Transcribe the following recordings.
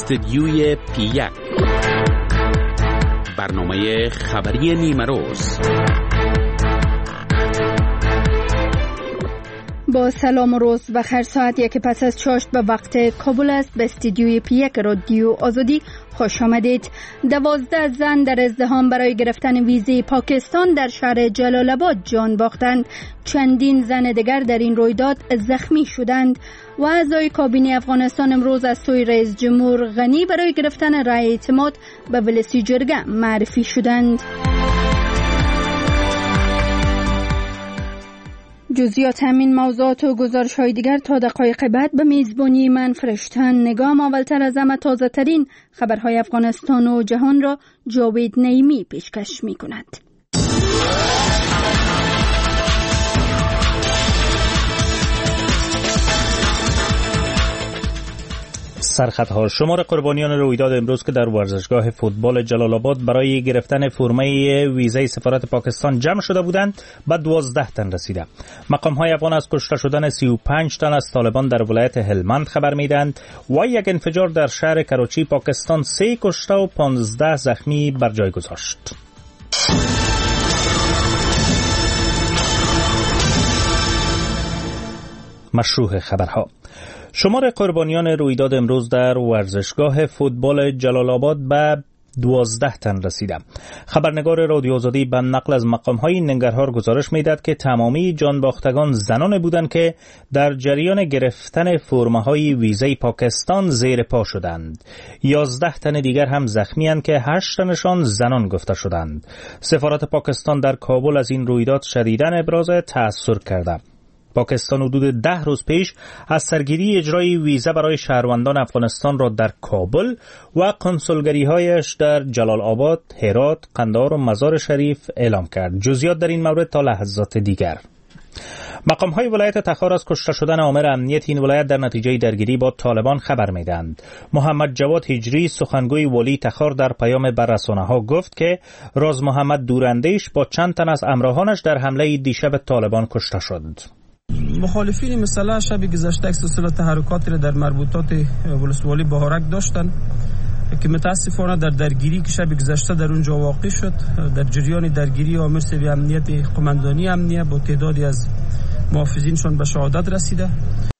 استدیوی پی1 برنامه خبری نیمه روز. با سلام و روز بخیر. ساعت 1 پس از چاشت به وقت کابل است. به استدیوی پی1 رادیو آزادی خوش آمدید. 12 زن در ازدحام برای گرفتن ویزای پاکستان در شهر جلال آباد جان باختند. چندین زن دیگر در این رویداد زخمی شدند و اعضای کابینه افغانستان امروز از سوی رئیس جمهور غنی برای گرفتن رأی اعتماد به ولسی جرگه معرفی شدند. جزئیات همین موضوعات و گزارش‌های دیگر تا دقایق بعد به میزبانی من فرشتن. نگام اولتر از همه تازه ترین خبرهای افغانستان و جهان را جاوید نعیمی پیشکش می‌کند. سرخطها: شمار قربانیان رویداد امروز که در ورزشگاه فوتبال جلال آباد برای گرفتن فرمه ویزای سفارت پاکستان جمع شده بودند به 12 تن رسیده. مقام‌های افغان از کشته شدن 35 تن از طالبان در ولایت هلمند خبر میدهند و یک انفجار در شهر کراچی پاکستان 3 کشته و 15 زخمی بر جای گذاشت. مشروع خبرها: شمار قربانیان رویداد امروز در ورزشگاه فوتبال جلال آباد به 12 تن رسیده. خبرنگار رادیو آزادی به نقل از مقام‌های ننگرهار گزارش می‌دهد که تمامی جانباختگان زنان بودند که در جریان گرفتن فرمه‌های ویزای پاکستان زیر پا شدند. 11 تن دیگر هم زخمی اند که 8 تنشان زنان گفته شدند. سفارت پاکستان در کابل از این رویداد شدیداً ابراز تأثیر کرده. پاکستان حدود 10 روز پیش از سرگیری اجرای ویزا برای شهروندان افغانستان را در کابل و کنسولگری‌هایش در جلال آباد، هرات، قندهار و مزار شریف اعلام کرد. جزئیات در این مورد تا لحظات دیگر. مقام‌های ولایت تخار از کشته شدن آمر امنیت این ولایت در نتیجه درگیری با طالبان خبر می‌دهند. محمد جواد هجری سخنگوی ولی تخار در پیام بر رسانه‌ها گفت که راز محمد دوراندیش با چند تن از همراهانش در حمله دیشب طالبان کشته شد. مخالفین مسلح شب گذشته سلسله تحرکاتی را در مربوطات ولسوالی بهارک داشتند که متاسفانه در درگیری که شب گذشته در اونجا واقع شد، در جریان درگیری آمر سوی امنیت قماندانی امنیه با تعدادی از محافظینشان به شهادت رسیده.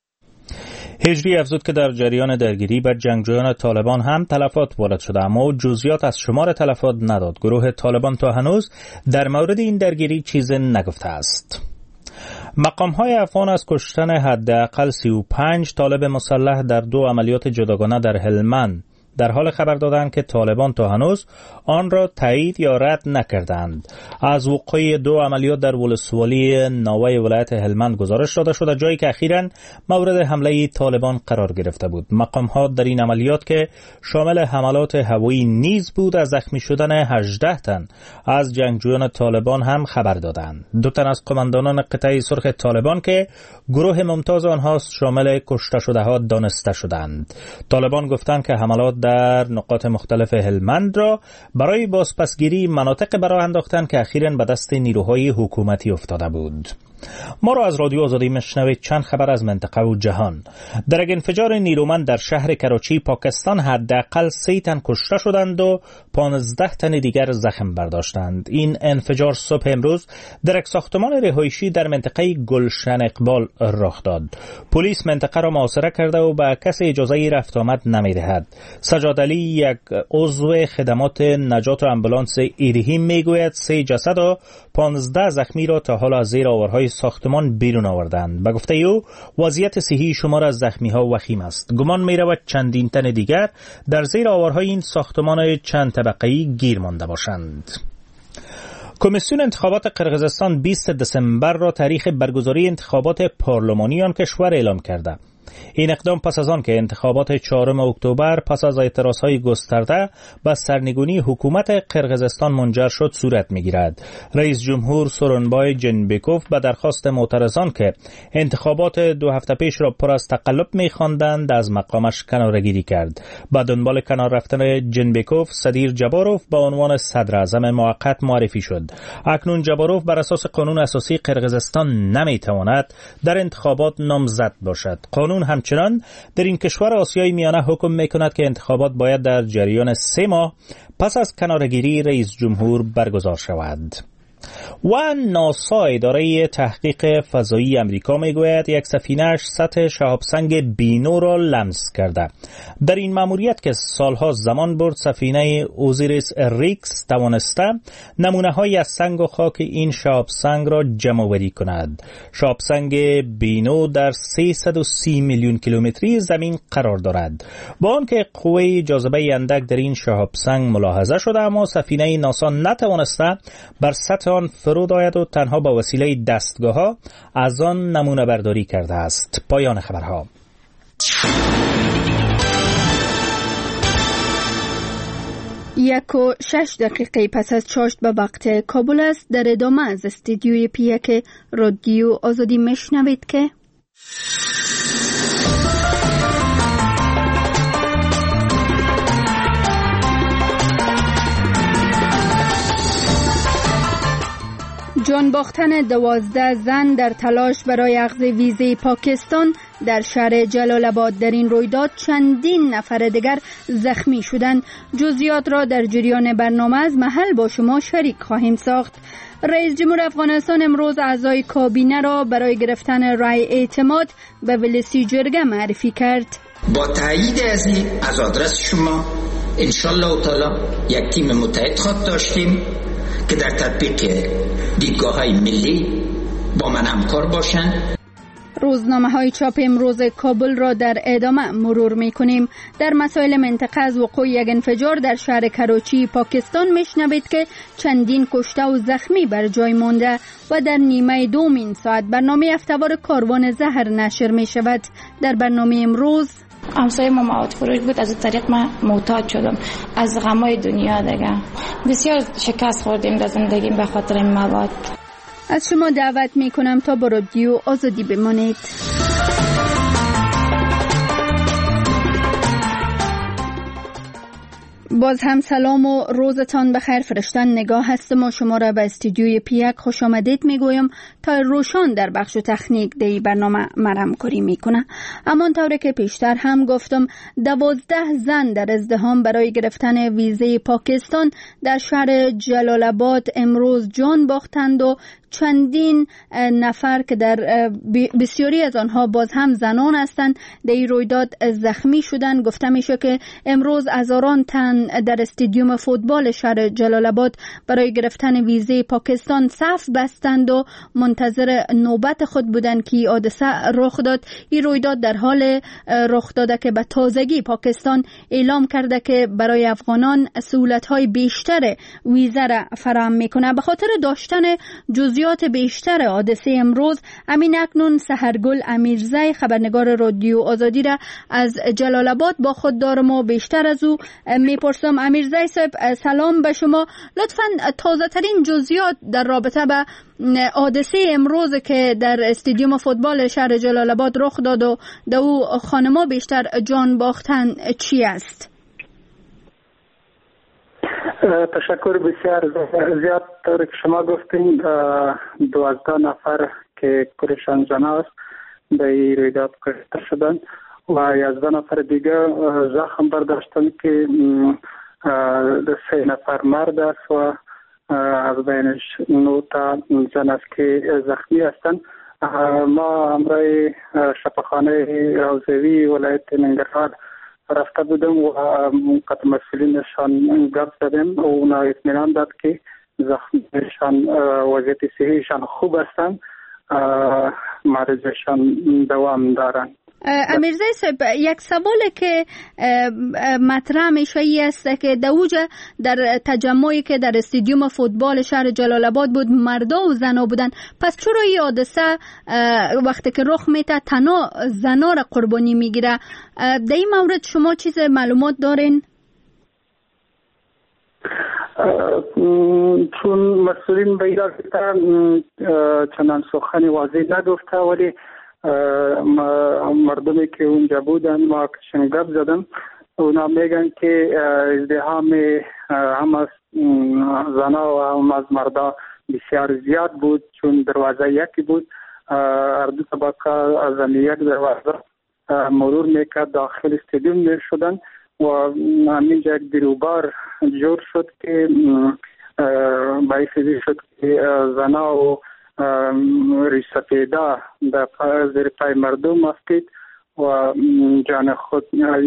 هجری افزود که در جریان درگیری بر جنگجویان طالبان هم تلفات وارد شده، اما جزئیات از شمار تلفات نداد. گروه طالبان تا هنوز در مورد این درگیری چیزی نگفته است. مقام‌های افغان از کشتن حداقل 35 طالب مسلح در 2 عملیات جداگانه در هلمند در حال خبر دادند که طالبان تا هنوز آن را تایید یا رد نکردند. از وقوع 2 عملیات در ولسوالی ناوه ولایت هلمند گزارش داده شده، جایی که اخیراً مورد حمله طالبان قرار گرفته بود. مقام‌ها در این عملیات که شامل حملات هوایی نیز بود از زخمی شدن 18 تن از جنگجویان طالبان هم خبر دادند. 2 تن از قماندانان قطعه سرخ طالبان که گروه ممتاز آنها شامل کشته شده ها دانسته شدند. طالبان گفتند که حملات در نقاط مختلف هلمند را برای بازپسگیری مناطق برای انداختن که اخیراً به دست نیروهای حکومتی افتاده بود. ما را از رادیو آزادی میشنوید. چند خبر از منطقه و جهان. در یک انفجار نیرومند در شهر کراچی پاکستان حداقل 3 تن کشته شدند و 15 تن دیگر زخم برداشتند. این انفجار صبح امروز در یک ساختمان رهایشی در منطقه گلشن اقبال رخ داد. پلیس منطقه را محاصره کرده و به کسی اجازه رفت آمد نمی‌دهد. سجاد علی، یک عضو خدمات نجات و آمبولانس ایرهیم، میگوید 3 جسد و 15 زخمی را تا حال از زیر آورهای ساختمان بیرون آوردند. به گفته او وضعیت صحی شمار از زخمی ها وخیم است. گمان می رود چندین تن دیگر در زیر آورهای این ساختمان چند طبقه‌ای گیر مانده باشند. کمیسیون انتخابات قرقیزستان 20 دسامبر را تاریخ برگزاری انتخابات پارلمانی آن کشور اعلام کرده. این اقدام پس از آن که انتخابات 4 اکتبر پس از اعتراضهای گسترده به سرنگونی حکومت قرقیزستان منجر شد صورت می‌گیرد. رئیس جمهور سورونبای جنبکوف به درخواست معترضان که انتخابات 2 هفته پیش را پر از تقلب می‌خواندند از مقامش کناره‌گیری کرد. به دنبال کنار رفتن جنبکوف، صدیر جباروف به عنوان صدر اعظم موقت معرفی شد. اکنون جباروف بر اساس قانون اساسی قرقیزستان نمی‌تواند در انتخابات نامزد باشد. قانون قانون همچنان در این کشور آسیای میانه حکم میکند که انتخابات باید در جریان 3 ماه پس از کناره‌گیری رئیس جمهور برگزار شود. و ناسا اداره تحقیق فضایی امریکا میگوید یک سفینه‌اش سطح شهابسنگ بینو را لمس کرده. در این مأموریت که سالها زمان برد، سفینه اوزیریس ریکس توانسته نمونه‌هایی از سنگ و خاک این شهابسنگ را جمع‌آوری کند. شهابسنگ بینو در 330 میلیون کیلومتری زمین قرار دارد. با آنکه قوه جاذبه اندک در این شهابسنگ ملاحظه شده، اما سفینه ناسا نتوانسته بر سطح آن فرود آید و تنها با وسیله دستگاه‌ها از آن نمونه برداری کرده است. پایان خبرها. 1:06 پس از چاشت به وقت کابل است. در ادامه از استودیوی پیک رادیو آزادی میشنوید که جان باختن 12 زن در تلاش برای اخذ ویزه پاکستان در شهر جلال آباد. در این رویداد چندین نفر دیگر زخمی شدند. جزئیات را در جریان برنامه از محل با شما شریک خواهیم ساخت. رئیس جمهور افغانستان امروز اعضای کابینه را برای گرفتن رای اعتماد به ولسی جرگه معرفی کرد. با تایید از آدرس شما انشالله تعالی یک تیم متحد خواهد داشتیم که در تطبیق دیدگاه‌های ملی با من همکار باشند. روزنامه‌های چاپ امروز کابل را در ادامه مرور می‌کنیم. در مسائل منطقه از وقوع یک انفجار در شهر کراچی پاکستان میشنوید که چندین کشته و زخمی بر جای مانده و در نیمه دومین ساعت برنامه هفته‌وار کاروان زهر نشر می‌شود. در برنامه امروز همسایه ما مواد فروش بود، از طریق من معتاد شدم از غمای دنیا دیگه. بسیار شکست خوردیم در زندگیم به خاطر این مواد. از شما دعوت می کنم تا با رادیو آزادی بمانید. باز هم سلام و روزتان بخیر. فرشتن نگاه هستم و شما را به استودیوی پیک خوش آمدید میگویم تا روشان در بخش تکنیک دی برنامه مرمکاری میکنه. اما طوری که پیشتر هم گفتم 12 زن در ازدحام برای گرفتن ویزه پاکستان در شهر جلال آباد امروز جان باختند و چندین نفر که در بسیاری از آنها باز هم زنان هستند در این رویداد زخمی شدند. گفته میشه که امروز هزاران تن در استادیوم فوتبال شهر جلال آباد برای گرفتن ویزه پاکستان صف بستند و منتظر نوبت خود بودند که حادثه رخ داد. این رویداد در حال رخ داده که به تازگی پاکستان اعلام کرده که برای افغانان سهولت‌های بیشتر ویزه را فراهم میکنه. به خاطر داشتن جزئیات بیشتر حادثه امروز امین اکنون سحرگل امیرزی خبرنگار رادیو آزادی را از جلال آباد با خود دارم و بیشتر از او میپرسم. امیرزی صاحب سلام به شما. لطفاً تازه ترین جزئیات در رابطه به حادثه امروز که در استادیوم فوتبال شهر جلال آباد رخ داد و در او خانما بیشتر جان باختن چی است؟ تشکر بسیار زیاد. طور که شما گفتین 12 نفر که کورشان جناست به این رویداد کشته شدند و 11 نفر دیگه زخم برداشتند که 3 نفر مرد است و از بینش 9 تا زن است که زخمی هستند. ما همراه شفاخانه روضوی ولایت ننگرهار رفته بودم و قطع مسئولینشان گفت زدیم و اونا اطمینان داد که زخمیشان وضعیت صحیحشان خوب هستند، مریضشان دوام دارند. امیرزی صاحب یک سوالی که مطرح میشه ای است که دوجه در تجمعی که در استادیوم فوتبال شهر جلال آباد بود مردا و زنا بودن، پس چرا این حادثه وقتی که رخ میده تنها زنا را قربانی میگیره؟ در این مورد شما چیز معلومات دارین؟ چون مسئولین به ایران چنان سخنی واضح نگفته، ولی مردمی که اونجا بودن ما کشن گپ زدم اونا میگن که ازدحام هم از زنا و هم از مردا بسیار زیاد بود، چون دروازه یکی بود، هر دو طبقه از یک دروازه مرور میکرد داخل استادیوم میشدن و همینجا یک دیروبار جور شد که باعث شد که زنا و ریسپیدا در زیر پای مردم افتید و جان خود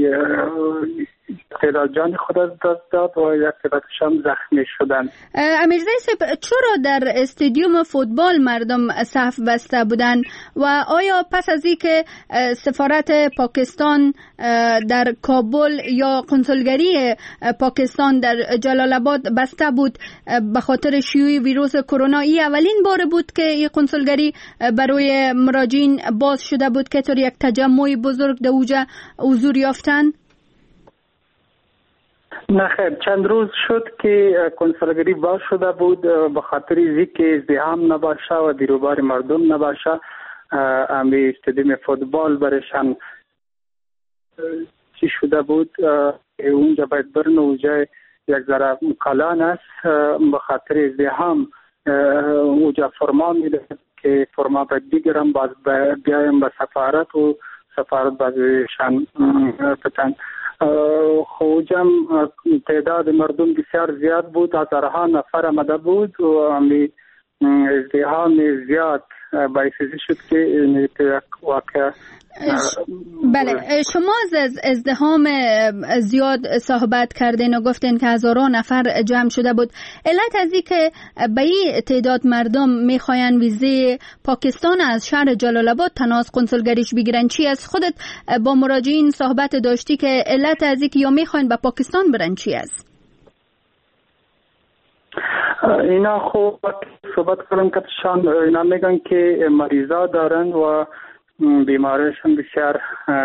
جان خود از دست داد و یک تعدادش هم زخمی شدند. امیرزاده صاحب، چرا در استادیوم فوتبال مردم صف بسته بودند و آیا پس از اینکه سفارت پاکستان در کابل یا کنسولگری پاکستان در جلال آباد بسته بود به خاطر شیوع ویروس کرونا، این اولین بار بود که این کنسولگری برای مراجعین باز شده بود که طور یک تجمع بزرگ در اوجا حضور یافتن؟ نه خیر، چند روز شد که کنسولگری باز شده بود به خاطر اینکه ازدحام نباشه و دیروبار مردم نباشه. امی استادیوم فوتبال برشان چی شده بود، اونجا باید برن اونجا یک ذره کلان است، به خاطر ازدحام اونجا فرما میده که فرما باید بگیرم، باز بیایم به سفارت و سفارت بازشان بتن. خوجم تعداد مردم بسیار زیاد بود، هزارها نفر آمده بود و ازدحام زیاد باعث شد که یک واقع. بله، شما از ازدحام زیاد صحبت کردین و گفتین که هزاران نفر جمع شده بود. علت از این که به این تعداد مردم میخواین ویزه پاکستان از شهر جلال آباد تناس کنسولگریش بگیرن چی است؟ خودت با مراجعین صحبت داشتی که علت از این که یا میخواین به پاکستان برن چی است؟ اینا خوب صحبت کردن که اینا میگن که مریضا دارن و بیماریشون بسیار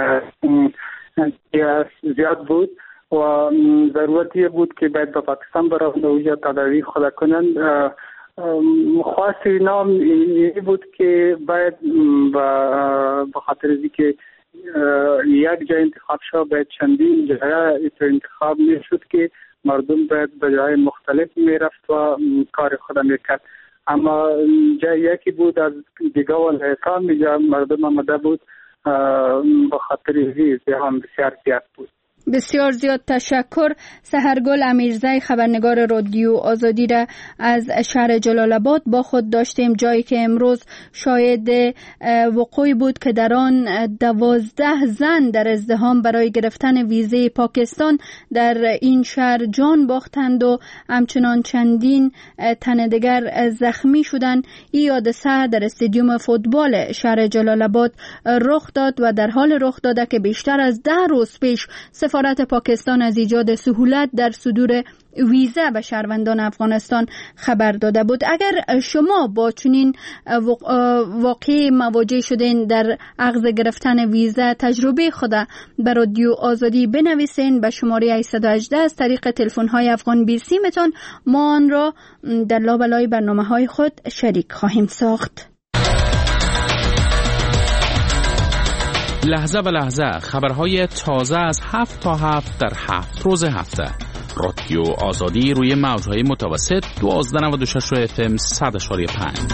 زیاد بود و ضرورتی بود که باید به پاکستان برن و اونجا تداوی خود کنن. خواست اینا این بود که باید به خاطر از که یک جای انتخاب شد باید چندین جای انتخاب میشد که مردم باید به جای مختلف میرفت و کار خود میکرد. اما جای یکی بود از دیگه و لحکام میجا مردم آمده بود به خاطر ازدحام بسیار زیاد بود. بسیار زیاد تشکر. سحرگل امیرزاده خبرنگار رادیو آزادی را از شهر جلال آباد با خود داشتیم، جایی که امروز شاهد وقوعی بود که در آن 12 زن در ازدحام برای گرفتن ویزه پاکستان در این شهر جان باختند و همچنان چندین تن دیگر زخمی شدند. این حادثه در استادیوم فوتبال شهر جلال آباد رخ داد و در حال رخ داده که بیشتر از 10 روز پیش سفارت پاکستان از ایجاد سهولت در صدور ویزا به شهروندان افغانستان خبر داده بود. اگر شما با چنین واقعی مواجه شدین در اخذ گرفتن ویزا، تجربه خود به رادیو آزادی بنویسین به شماره 818 از طریق تلفن‌های افغان 20 میتون ما آن را در لابلای برنامه‌های خود شریک خواهیم ساخت. لحظه به لحظه خبرهای تازه از 7 تا 7 در 7 روز هفته. رادیو آزادی روی موجهای متوسط 1296 FM 100.5.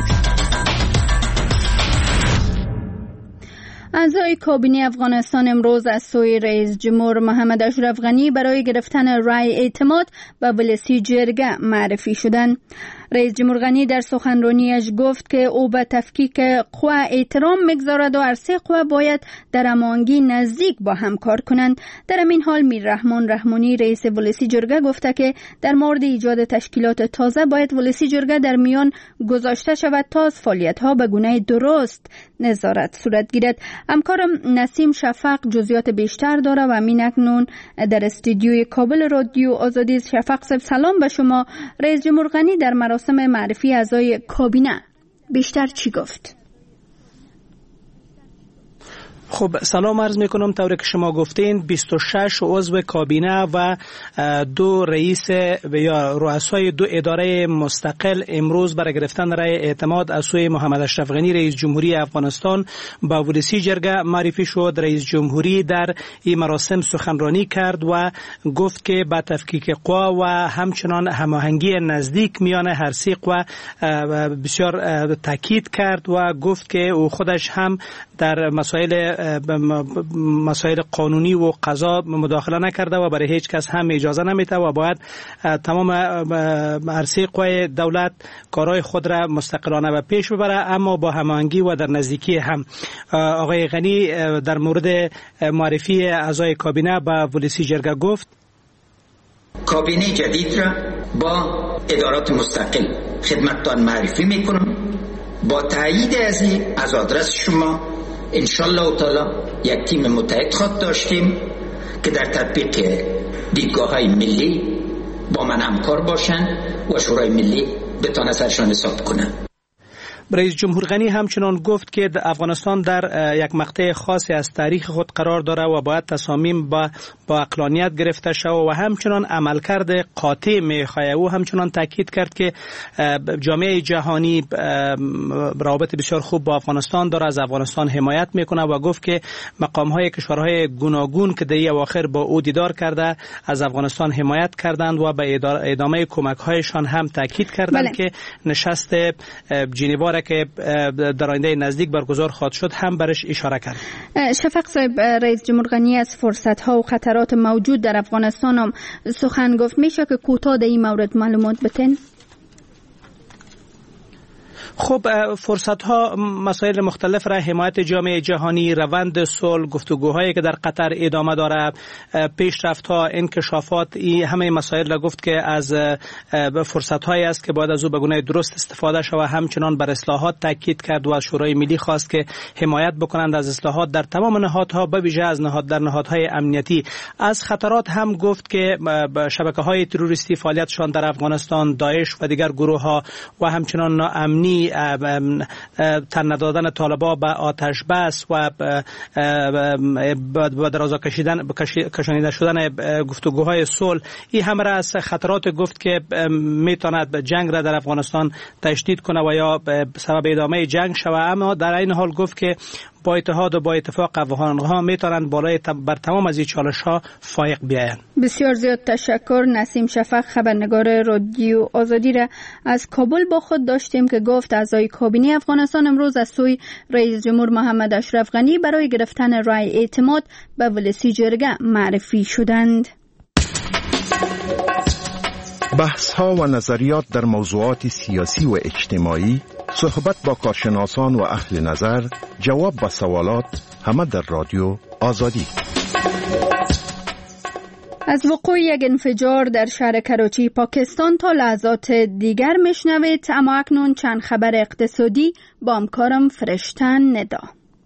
اعضای کابینه افغانستان امروز از سوی رئیس جمهور محمد اشرف غنی برای گرفتن رای اعتماد به ولسی جرگه معرفی شدند. رئیس جمهور غنی در سخنرانیش گفت که او به تفکیک قوا احترام می‌گذارد و هر سه قوا باید در هماهنگی نزدیک با هم کار کنند. در همین حال میر رحمان رحمانی رئیس ولسی جرگه گفته که در مورد ایجاد تشکیلات تازه باید ولسی جرگه در میان گذاشته شود تا از فعالیت‌ها به گونه درست نظارت صورت گیرد. همکارم نسیم شفق جزئیات بیشتر داره و همین اکنون در استودیوی کابل رادیو آزادی. شفق صاحب سلام به شما. رئیس جمهور غنی در مراسم معرفی اعضای کابینه بیشتر چی گفت؟ خب سلام عرض میکنم. طوری که شما گفتین 26 عضو کابینه و 2 رئیس یا رؤسای 2 اداره مستقل امروز برای گرفتن رای اعتماد از سوی محمد اشرف غنی رئیس جمهوری افغانستان با ولسی جرگه معرفی شد. رئیس جمهوری در این مراسم سخنرانی کرد و گفت که با تفکیک قوا و همچنان هماهنگی نزدیک میان هر سه قوا بسیار تاکید کرد و گفت که او خودش هم در مسائل قانونی و قضا مداخله نکرده و برای هیچ کس هم اجازه نمیده و باید تمام عرصه قوای دولت کارهای خود را مستقلانه به پیش ببره، اما با هماهنگی و در نزدیکی هم. آقای غنی در مورد معرفی اعضای کابینه به ولسی جرگه گفت کابینه جدید را با ادارات مستقل خدمتتان معرفی میکنم. با تایید از آدرس شما انشالله تعالی یک تیم متحد خواهد داشتیم که در تطبیق دیدگاه‌های ملی با من همکار باشند و شورای ملی بتونه سرشان حساب کنه. رئیس جمهور غنی همچنان گفت که افغانستان در یک مقطع خاصی از تاریخ خود قرار داره و باید تصامیم با عقلانیت گرفته شود و همچنان عملکرد قاطع میخواهد. او همچنان تاکید کرد که جامعه جهانی روابط بسیار خوب با افغانستان داره، از افغانستان حمایت میکنه و گفت که مقامهای کشورهای گوناگون که در اواخر با او دیدار کرده از افغانستان حمایت کردند و به ادامه کمک‌هایشان هم تاکید کردند که نشست ژنو که در آینده نزدیک برگزار خواهد شد هم برش اشاره کرد. شفق صاحب، رئیس جمهور غنی از فرصت‌ها و خطرات موجود در افغانستان هم سخن گفت. میشه که کوتاه در این مورد معلومات بتین؟ خب فرصت‌ها مسائل مختلف را حمایت جامعه جهانی، روند صلح، گفتگوهایی که در قطر ادامه دارد، پیشرفت‌ها، انکشافات، این همه مسائل را گفت که از فرصت‌هایی است که باید از او به گونه درست استفاده شود. همچنان بر اصلاحات تاکید کرد و از شورای ملی خواست که حمایت بکنند از اصلاحات در تمام نهادها، به ویژه از نهادهای امنیتی. از خطرات هم گفت که شبکه‌های تروریستی فعالیتشان در افغانستان، داعش و دیگر گروه‌ها و همچنان ناامنی، تن ندادن طالبان به آتش بس و با درازا کشانیده شدن گفتگوهای صلح، این همه را از خطرات گفت که میتواند جنگ را در افغانستان تشدید کنه و یا سبب ادامه جنگ شود. اما در این حال گفت که با اتحاد و با اتفاق افغان‌ها میتونند بالای بر تمام از این چالش‌ها فائق بیایند. بسیار زیاد تشکر. نسیم شفق، خبرنگار رادیو آزادی را از کابل با خود داشتیم که گفت اعضای کابینه افغانستان امروز از سوی رئیس جمهور محمد اشرف غنی برای گرفتن رای اعتماد به ولسی جرگه معرفی شدند. بحث‌ها و نظریات در موضوعات سیاسی و اجتماعی، صحبت با کارشناسان و اهل نظر، جواب به سوالات، همه در رادیو آزادی. از وقوع یک انفجار در شهر کراچی پاکستان تا لحظات دیگر میشنوید، اما اکنون چند خبر اقتصادی با همکارم فرشتن ندا.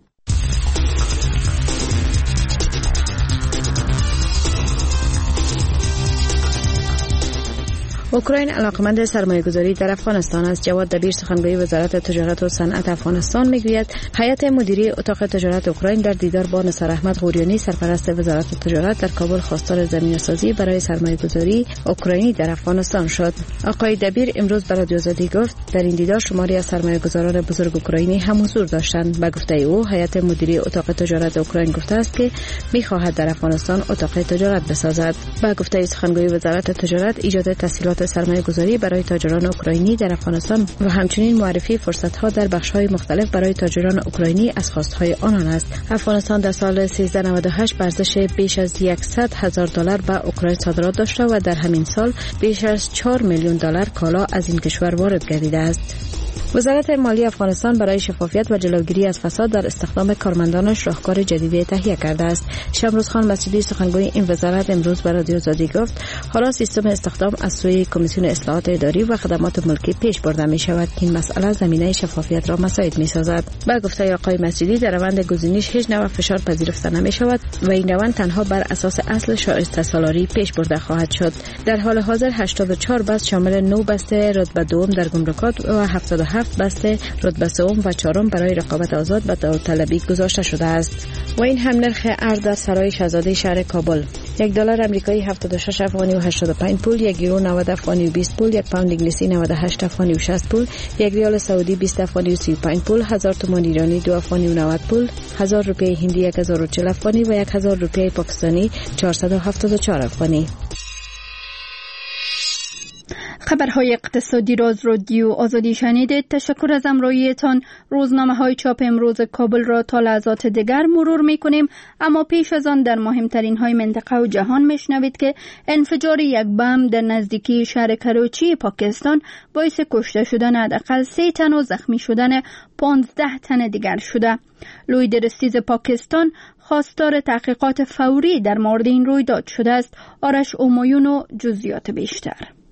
اوکراین علاقمند سرمایه‌گذاری در افغانستان است. جواد دبیر سخنگوی وزارت تجارت و صنعت افغانستان میگوید هیئت مدیره اتاق تجارت اوکراین در دیدار با نثار احمد غوریانی سرپرست وزارت تجارت در کابل خواستار زمینه‌سازی برای سرمایه‌گذاری اوکراینی در افغانستان شد. آقای دبیر امروز به رادیو آزادی گفت در این دیدار شماری از سرمایه‌گذاران بزرگ اوکراینی هم حضور داشتند. به گفته او هیئت مدیره اتاق تجارت اوکراین گفته است که می‌خواهد در افغانستان اتاق تجارت بسازد. به گفته سخنگوی وزارت تجارت ایجاد تسهیلات سرمایه‌گذاری برای تاجران اوکراینی در افغانستان و همچنین معرفی فرصت‌ها در بخش‌های مختلف برای تاجران اوکراینی از خواست‌های آنان است. افغانستان در سال 1398 ارزش بیش از $100,000 به اوکراین صادرات داشته و در همین سال بیش از $4 میلیون کالا از این کشور وارد گردیده است. وزارت مالی افغانستان برای شفافیت و جلوگیری از فساد در استخدام کارمندانش راهکار جدیدی تهیه کرده است. شمروز خان مسعودی سخنگوی این وزارت امروز به رادیو آزادی گفت حالا سیستم استخدام از سوی کمیسیون اصلاحات اداری و خدمات ملکی پیش برده می شود که این مسئله زمینه شفافیت را مساعد می سازد. به گفته آقای مسعودی در روند گزینش هیچ نوع فشار پذیرفته نمی شود و این روند تنها بر اساس اصل شایسته سالاری پیش برده خواهد شد. در حال حاضر 84 بست شامل 9 بسته رتبه دوم در گمرکات و 77 بسته رتبه سوم و چهارم برای رقابت آزاد به داوطلبی گذاشته شده است. و این هم نرخ ارز در سرای شاهزاده شهر کابل: $1 آمریکایی 76 افغانی و 85 پول، 1 یورو 90 افغانی و 20 پول، 1 پوند انگلیسی 98 افغانی و 60 پول، 1 ریال سعودی 20 افغانی و 35 پول، 1000 تومان ایرانی 2 افغانی و 90 پول، 1000 روپیه هندی 1040 افغانی و 1000 روپیه پاکستانی 474 افغانی. خبرهای اقتصادی را از رادیو آزادی شنیدید. تشکر از همراهیتان. روزنامه‌های چاپ امروز کابل را تا لحظات دیگر مرور می‌کنیم، اما پیش از آن در مهمترین های منطقه و جهان میشنوید که انفجار یک بم در نزدیکی شهر کراچی پاکستان باعث کشته شدن حداقل 3 تن و زخمی شدن 15 تن دیگر شده. لوی درستیز پاکستان خواستار تحقیقات فوری در مورد این رویداد شده است. آرش اومایون و جزئیات بیشتر.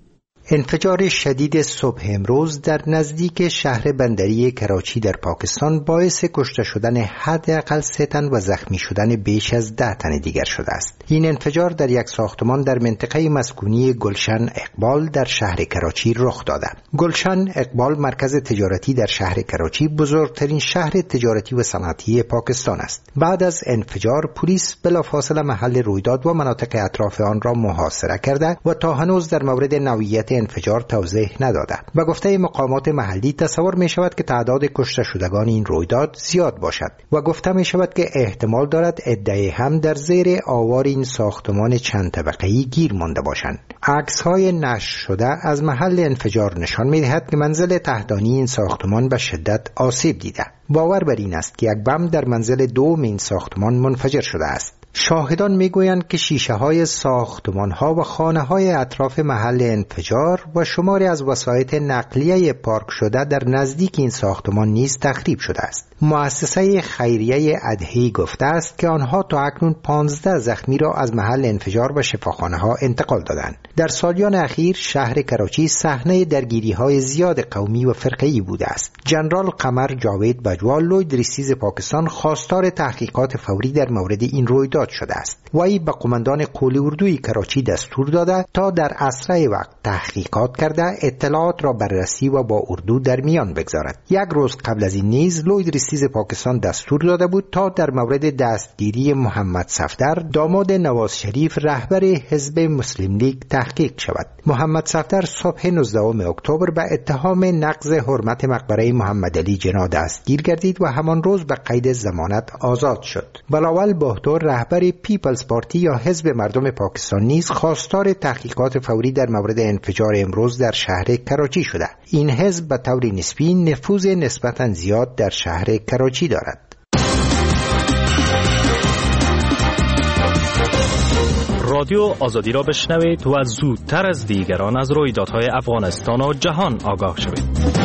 انفجار شدید صبح امروز در نزدیک شهر بندری کراچی در پاکستان باعث کشته شدن حداقل 3 تن و زخمی شدن بیش از 10 تن دیگر شده است. این انفجار در یک ساختمان در منطقه مسکونی گلشن اقبال در شهر کراچی رخ داده. گلشن اقبال مرکز تجارتی در شهر کراچی، بزرگترین شهر تجارتی و صنعتی پاکستان است. بعد از انفجار پلیس بلافاصله محل رویداد و مناطق اطراف آن را محاصره کرده و تا هنوز در مورد نوعیت انفجار توضیح نداده. به گفته مقامات محلی تصور می شود که تعداد کشته شدگان این رویداد زیاد باشد و گفته می شود که احتمال دارد عده‌ای هم در زیر آوار این ساختمان چند طبقه‌ای گیر مانده باشند. عکس‌های نشر شده از محل انفجار نشان می دهد که منزل تحتانی این ساختمان به شدت آسیب دیده. باور بر این است که یک بم در منزل دوم این ساختمان منفجر شده است. شاهدان میگویند که شیشه‌های ساختمان‌ها و خانه‌های اطراف محل انفجار و شماری از وسایط نقلیه پارک شده در نزدیک این ساختمان نیز تخریب شده است. مؤسسه خیریه ادهی گفته است که آنها تا اکنون 15 زخمی را از محل انفجار به شفاخانه‌ها انتقال دادند. در سالیان اخیر شهر کراچی صحنه درگیری‌های زیاد قومی و فرقه‌ای بوده است. جنرال قمر جاوید بجوا، لوی درستیز پاکستان، خواستار تحقیقات فوری در مورد این رویداد شده است. وی به قماندان قولی اردوی کراچی دستور داده تا در اسرع وقت تحقیقات کرده اطلاعات را بررسی و با اردو در میان بگذارد. یک روز قبل از این نیز لوی درستیز پاکستان دستور داده بود تا در مورد دستگیری محمد صفدر، داماد نواز شریف رهبر حزب مسلم لیگ، تحقیق شود. محمد صفدر صبح 19 اکتبر به اتهام نقض حرمت مقبره محمد علی جنا دستگیر گردید و همان روز به قید ضمانت آزاد شد. بلاول بهتر، رهبر پیپلز پارتی یا حزب مردم پاکستان، نیز خواستار تحقیقات فوری در مورد انفجار امروز در شهر کراچی شده. این حزب به طور نسبی نفوذ نسبتاً زیاد در شهر کراچی دارد. رادیو آزادی را بشنوید و زودتر از دیگران از رویدادهای افغانستان و جهان آگاه شوید.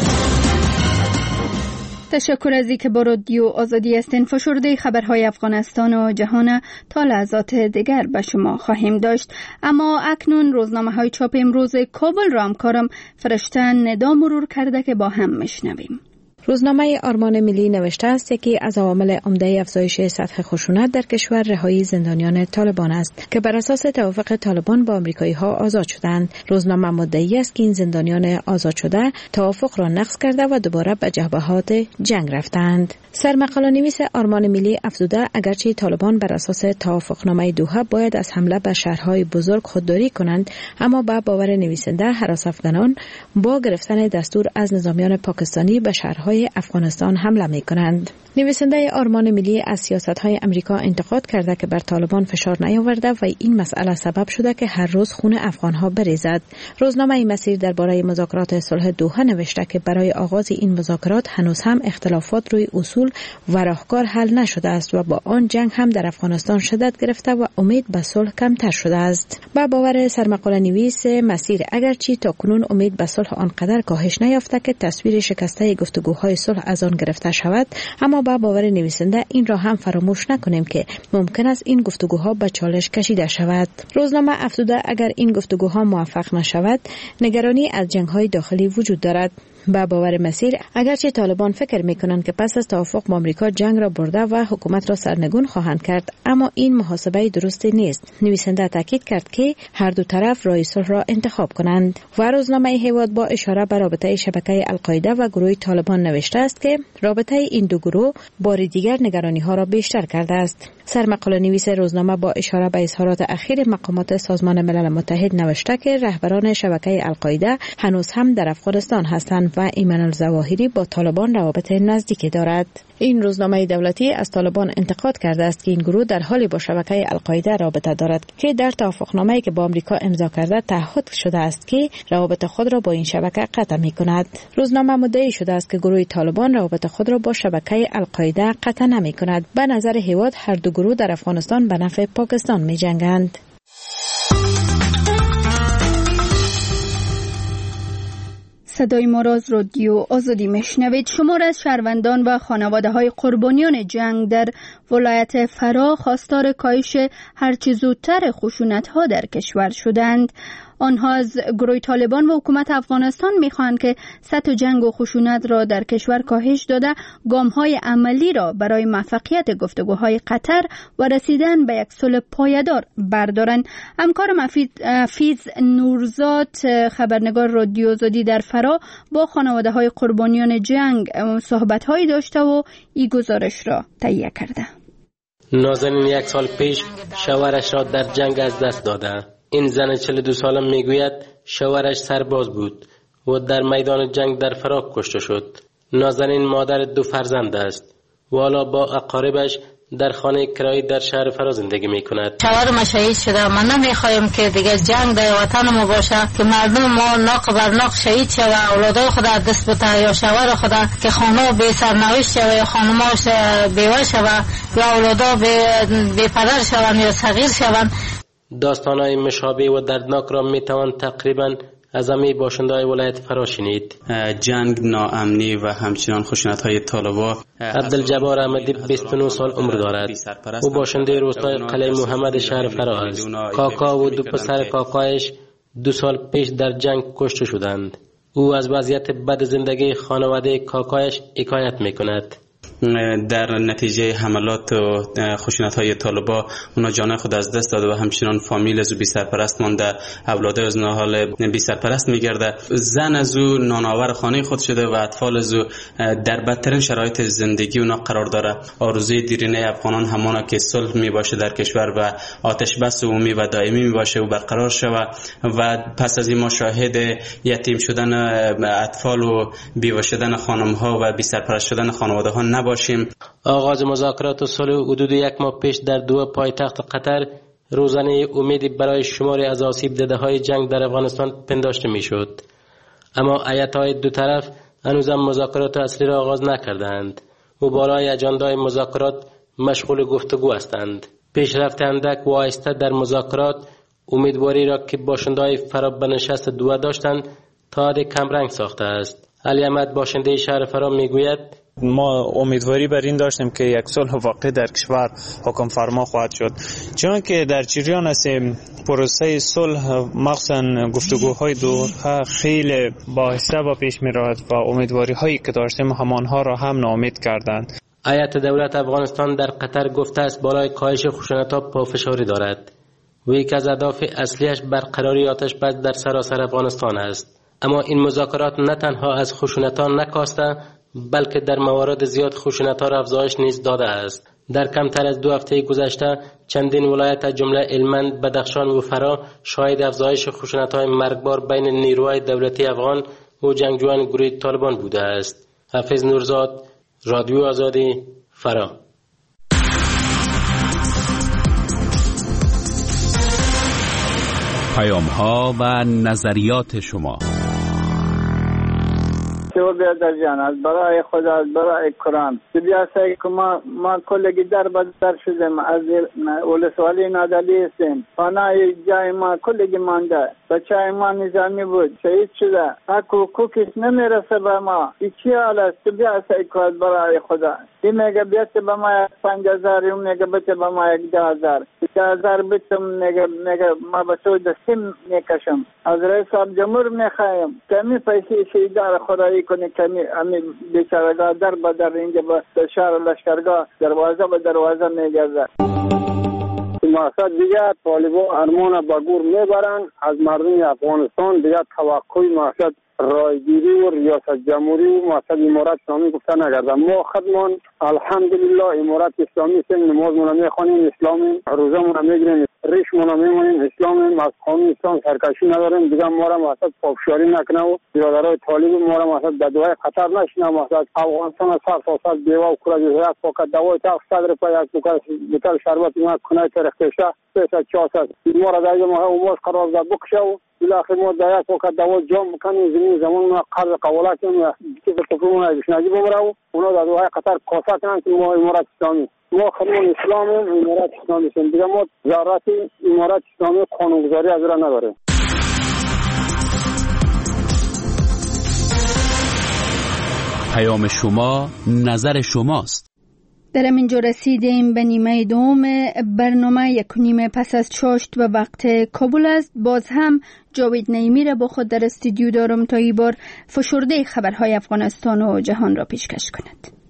تشکر از اینکه با رادیو آزادی هستین. فشرده خبرهای افغانستان و جهان تا لحظات دیگر به شما خواهیم داشت، اما اکنون روزنامه‌های چاپ امروز کابل را همکارم فرشته ندا مرور کرده که با هم میشنویم. روزنامه آرمان ملی نوشته است یکی از عوامل عمده افزایش سطح خشونت در کشور رهایی زندانیان طالبان است که بر اساس توافق طالبان با آمریکایی‌ها آزاد شدند. روزنامه مدعی است که این زندانیان آزاد شده توافق را نقض کرده و دوباره به جبهات جنگ رفتند. سرمقاله نویس آرمان ملی افزوده اگرچه طالبان بر اساس توافقنامه دوحه باید از حمله به شهرهای بزرگ خودداری کنند، اما با باور نویسنده هراس افغانان با گرفتن دستور از نظامیان پاکستانی به شهرهای افغانستان حمله می کنند. نویسنده آرمان ملی از سیاست‌های امریکا انتقاد کرده که بر طالبان فشار نیاورده و این مسئله سبب شده که هر روز خون افغان‌ها بریزد. روزنامه مسیر درباره مذاکرات صلح دوحه نوشته که برای آغاز این مذاکرات هنوز هم اختلافات روی اصول و راهکار حل نشده است و با آن جنگ هم در افغانستان شدت گرفته و امید به صلح کمتر شده است. با باور سرمقاله نویس مسیر اگرچه تاکنون امید به صلح آنقدر کاهش نیافته که تصویر شکسته گفتگوهای صلح از آن گرفته شود، اما با باور نویسنده این را هم فراموش نکنیم که ممکن است این گفتگوها به چالش کشیده شود. روزنامه افزوده اگر این گفتگوها موفق نشود نگرانی از جنگ‌های داخلی وجود دارد. با باور مسیر اگرچه طالبان فکر می‌کنند که پس از توافق با آمریکا جنگ را برده و حکومت را سرنگون خواهند کرد، اما این محاسبه درستی نیست. نویسنده تاکید کرد که هر دو طرف راه صلح را انتخاب کنند. و روزنامه هیواد با اشاره به رابطه شبکه القاعده و گروه طالبان نوشته است که رابطه این دو گروه بار دیگر نگرانی‌ها را بیشتر کرده است. سرمقاله نویس روزنامه با اشاره به اظهارات اخیر مقامات سازمان ملل متحد نوشته که رهبران شبکه القاعده هنوز هم در افغانستان هستند و ایمن الظواهری با طالبان روابط نزدیکی دارد. این روزنامه دولتی از طالبان انتقاد کرده است که این گروه در حالی با شبکه القاعده رابطه دارد که در توافقنامه‌ای که با آمریکا امضا کرده تعهد شده است که روابط خود را با این شبکه قطع می‌کند. روزنامه مدعی شده است که گروه طالبان روابط خود را با شبکه القاعده قطع نمی‌کند. به نظر هیواد هر دو گروه در افغانستان به نفع پاکستان می‌جنگند. صدای ما را از رادیو آزادی میشنوید. شمار از شهروندان و خانواده های قربانیان جنگ در ولایت فرا خواستار کاهش هرچه زودتر خشونت ها در کشور شدند. آنها از گروه طالبان و حکومت افغانستان میخواهند که سطح جنگ و خشونت را در کشور کاهش داده گام‌های عملی را برای موفقیت گفتگوهای قطر و رسیدن به یک صلح پایدار بردارند. همکار فیض نورزاد خبرنگار رادیو آزادی در فرا با خانواده های قربانیان جنگ صحبت‌هایی داشته و این گزارش را تهیه کرده. نازنین 1 سال پیش شوهرش را در جنگ از دست داده. این زن 42 ساله میگوید شوهرش سرباز بود و در میدان جنگ در فرا کشته شد. نازنین مادر 2 فرزند است و حالا با اقاربش در خانه کرایی در شهر فرا زندگی میکند. شوهرم شهید شده. من نمیخوایم که دیگه جنگ در وطن ما باشه که مردم ما ناق بر ناق شهید شوه، اولادای خود دست بته یا شوهر خود که خانه بی سرنوشت شوه یا خانماش بیوه شوه یا اولادا بی پدر شوند یا صغیر شوند. داستانهای مشابه و دردناک را میتوان تقریبا از همه باشنده‌های ولایت فرا شنید. جنگ، ناامنی و همچنان خشونت‌های طالبان. عبدالجبار احمدی 29 سال عمر دارد. او باشنده روستای قلعه محمد شهر فرا است. کاکا و 2 پسر کاکایش 2 سال پیش در جنگ کشته شدند. او از وضعیت بد زندگی خانواده کاکایش حکایت میکند. در نتیجه حملات و خشونت‌های طالبان اونا جان خود از دست داده و همچنان فامیل از او بی سرپرست مانده، اولاد از اونا حال بی سرپرست میگرده، زن از او نانآور خانه خود شده و اطفال از او در بدترین شرایط زندگی اونا قرار داره. آرزوی دیرینه افغانان همانا که صلح می باشه در کشور و آتش بس عمومی و دائمی می باشه و برقرار شوه و پس از این ما شاهد یتیم شدن اطفال و بیوه شدن خانم‌ها و بی سرپرست شدن خانواده‌ها باشیم. آغاز مذاکرات صلح حدود 1 ماه پیش در دو پایتخت قطر روزانه امیدی برای شماری از آسیب دیده‌های جنگ در افغانستان پنداشته میشد. اما ایت‌های دو طرف هنوز هم مذاکرات اصلی را آغاز نکردند و بالای اجندای مذاکرات مشغول گفتگو هستند. پیشرفت اندک و آهسته در مذاکرات امیدواری را که باشنده‌های فرا به نشست دو داشتند تا کمرنگ ساخته است. علی احمد باشنده شهر فرا میگوید ما امیدواری بر این داشتیم که یک صلح واقعی در کشور حکم فرما خواهد شد، چون که در جریان است پروسه صلح مخصوصا گفتگوهای دوها خیلی باعثه با پیش می رود و امیدواری هایی که داشتیم همانها را هم ناامید کردند. هیئت دولت افغانستان در قطر گفته است بالای کاهش خشونت‌ها پافشاری دارد و یک از اهداف اصلیش برقراری آتش بس در سراسر افغانستان است. اما این مذاکرات نه تنها از خشونت‌ها نکاسته بلکه در موارد زیاد خشونت‌ها را افزایش نیز داده است. در کمتر از 2 هفته گذشته چندین ولایت از جمله هلمند، بدخشان و فرا شاهد افزایش خشونت‌های مرگبار بین نیروهای دولتی افغان و جنگجویان گروه طالبان بوده است. حافظ نورزاد، رادیو آزادی، فرا. پیام‌ها و نظریات شما. تو بیادر جان از برای خدا، از برای قرآن بیاسایی که ما کلگی در بدر شدیم، از ولسوالی نادلی هستیم، پناه جای ما کلگی مانده، بچه ما نظامی بود شهید شده، حق و حقوقش نمیرسه به ما. ای چی حال است؟ تو بیاسایی که از برای خدا این میگه بیت به ما 5,000، اون میگه بیت به ما 10,000 بیتم، میگه ما به تو دستیم میکشم. از رئیس جمهور میخوایم کمی پیسی شهیدار خدایی کنی، کمی امی بیچارگاه در بدر اینجا به شهر لشکرگاه دروازه به دروازه میگرده. مقصد دیگه طالبان ارمان با گور میبرن از مردم افغانستان، دیگه توقعی مقصد رایگیری و ریاست جمهوری و مؤسسه امارت اسلامی گفته نگرده. ما خودمان الحمدلله امارت اسلامی هستیم، نمازمون میخوانیم اسلامی، روزمون میگیریم، ریشمون میمونیم اسلامی، از قانون اسلام سرکشی نداریم. دیگه ما را مقصد پافشاری نکنه و برادرای طالب ما را مقصد به دعای خطر نشینه. مقصد افغانستان از سر تا سر دیوه و کره یک پاکت دوای تا 100 روپیه یک بوتل شربت ما کنای ترختشه 300 ما را در ما اوماش قرار داد بکشه و بالاخره ما در یک پاکت دوای جام میکنیم زمین ما قرض قولات ما که تفهمون اشناجی بمره و اونا در دعای خطر کاسه کنن که ما امارت اسلامی ما خودمون اسلام امارت اسلامی هستیم. دیگه ما ضرورت امارت اسلامی قانونگذاری از را نداریم. پیام شما نظر شماست. در اینجا رسیدیم به نیمه دوم برنامه 1:30 پس از چاشت و وقت کابل است. باز هم جاوید نعیمی را با خود در استودیو دارم تا این بار فشرده خبرهای افغانستان و جهان را پیشکش کند.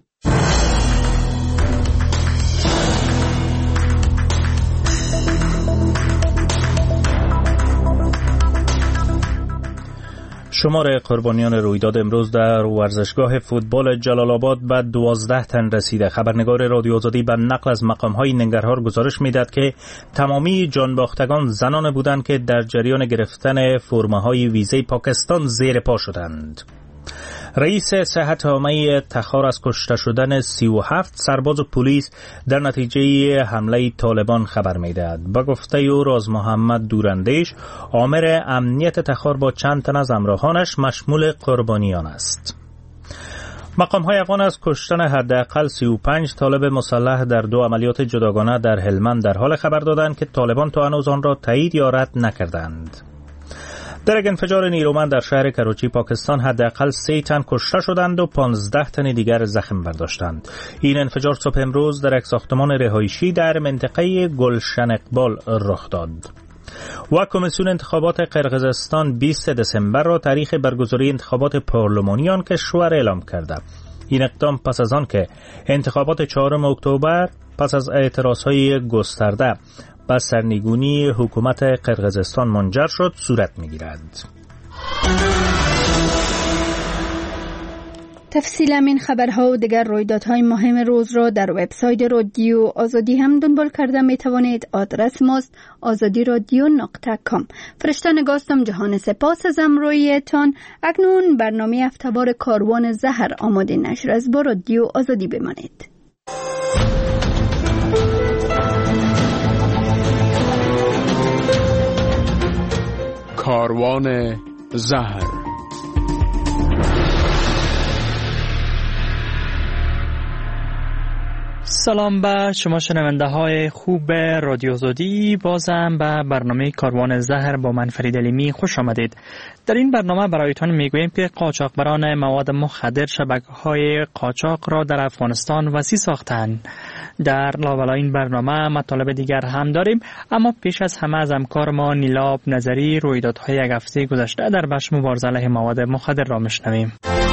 شمار قربانیان رویداد امروز در ورزشگاه فوتبال جلال آباد به 12 تن رسیده. خبرنگار رادیو آزادی به نقل از مقام‌های ننگرهار گزارش می‌دهد که تمامی جانباختگان زنان بودند که در جریان گرفتن فرمه‌های ویزه پاکستان زیر پا شدند. رئیس صحت عامه تخار از کشته شدن 37 سرباز و پلیس در نتیجه حمله طالبان خبر می‌دهد. با گفته او راز محمد دوراندیش آمر امنیت تخار با چند تن از همراهانش مشمول قربانیان است. مقام‌های افغان از کشتن حداقل 35 طالب مسلح در 2 عملیات جداگانه در هلمند در حال خبر دادند که طالبان تا هنوز آن را تایید یا رد نکردند. در یک انفجار نیرومند در شهر کراچی پاکستان حداقل 3 تن کشته شدند و 15 تن دیگر زخم برداشتند. این انفجار صبح امروز در یک ساختمان رهایشی در منطقه گلشن اقبال رخ داد. و کمیسیون انتخابات قرقیزستان 20 دسامبر را تاریخ برگزاری انتخابات پارلمانی آن کشور اعلام کرده. این اقدام پس از آن که انتخابات 4 اکتبر پس از اعتراضهای گسترده با سرنگونی حکومت قرقیزستان منجر شد صورت می‌گیرد. تفصیل این خبرها و دیگر رویدادهای مهم روز را در وبسایت رادیو آزادی هم دنبال کرده می توانید. آدرس ماست azadiradio.com. فرشته نگاستم جهان سپاس از امرویتان. اکنون برنامه هفته‌وار کاروان زهر آماده نشر از با رادیو آزادی بمانید. کاروان زهر. سلام به شما شنونده های خوب رادیو آزادی. بازم به برنامه کاروان زهر با من فرید علیمی خوش آمدید. در این برنامه برایتان میگوییم که قاچاقبران مواد مخدر شبکه‌های قاچاق را در افغانستان وسیع ساختند. در لابلای این برنامه مطالب دیگر هم داریم، اما پیش از همه از همکار ما نیلاب نظری رویدادهای یک هفته گذشته در بخش مبارزه علیه مواد مخدر را میشنویم.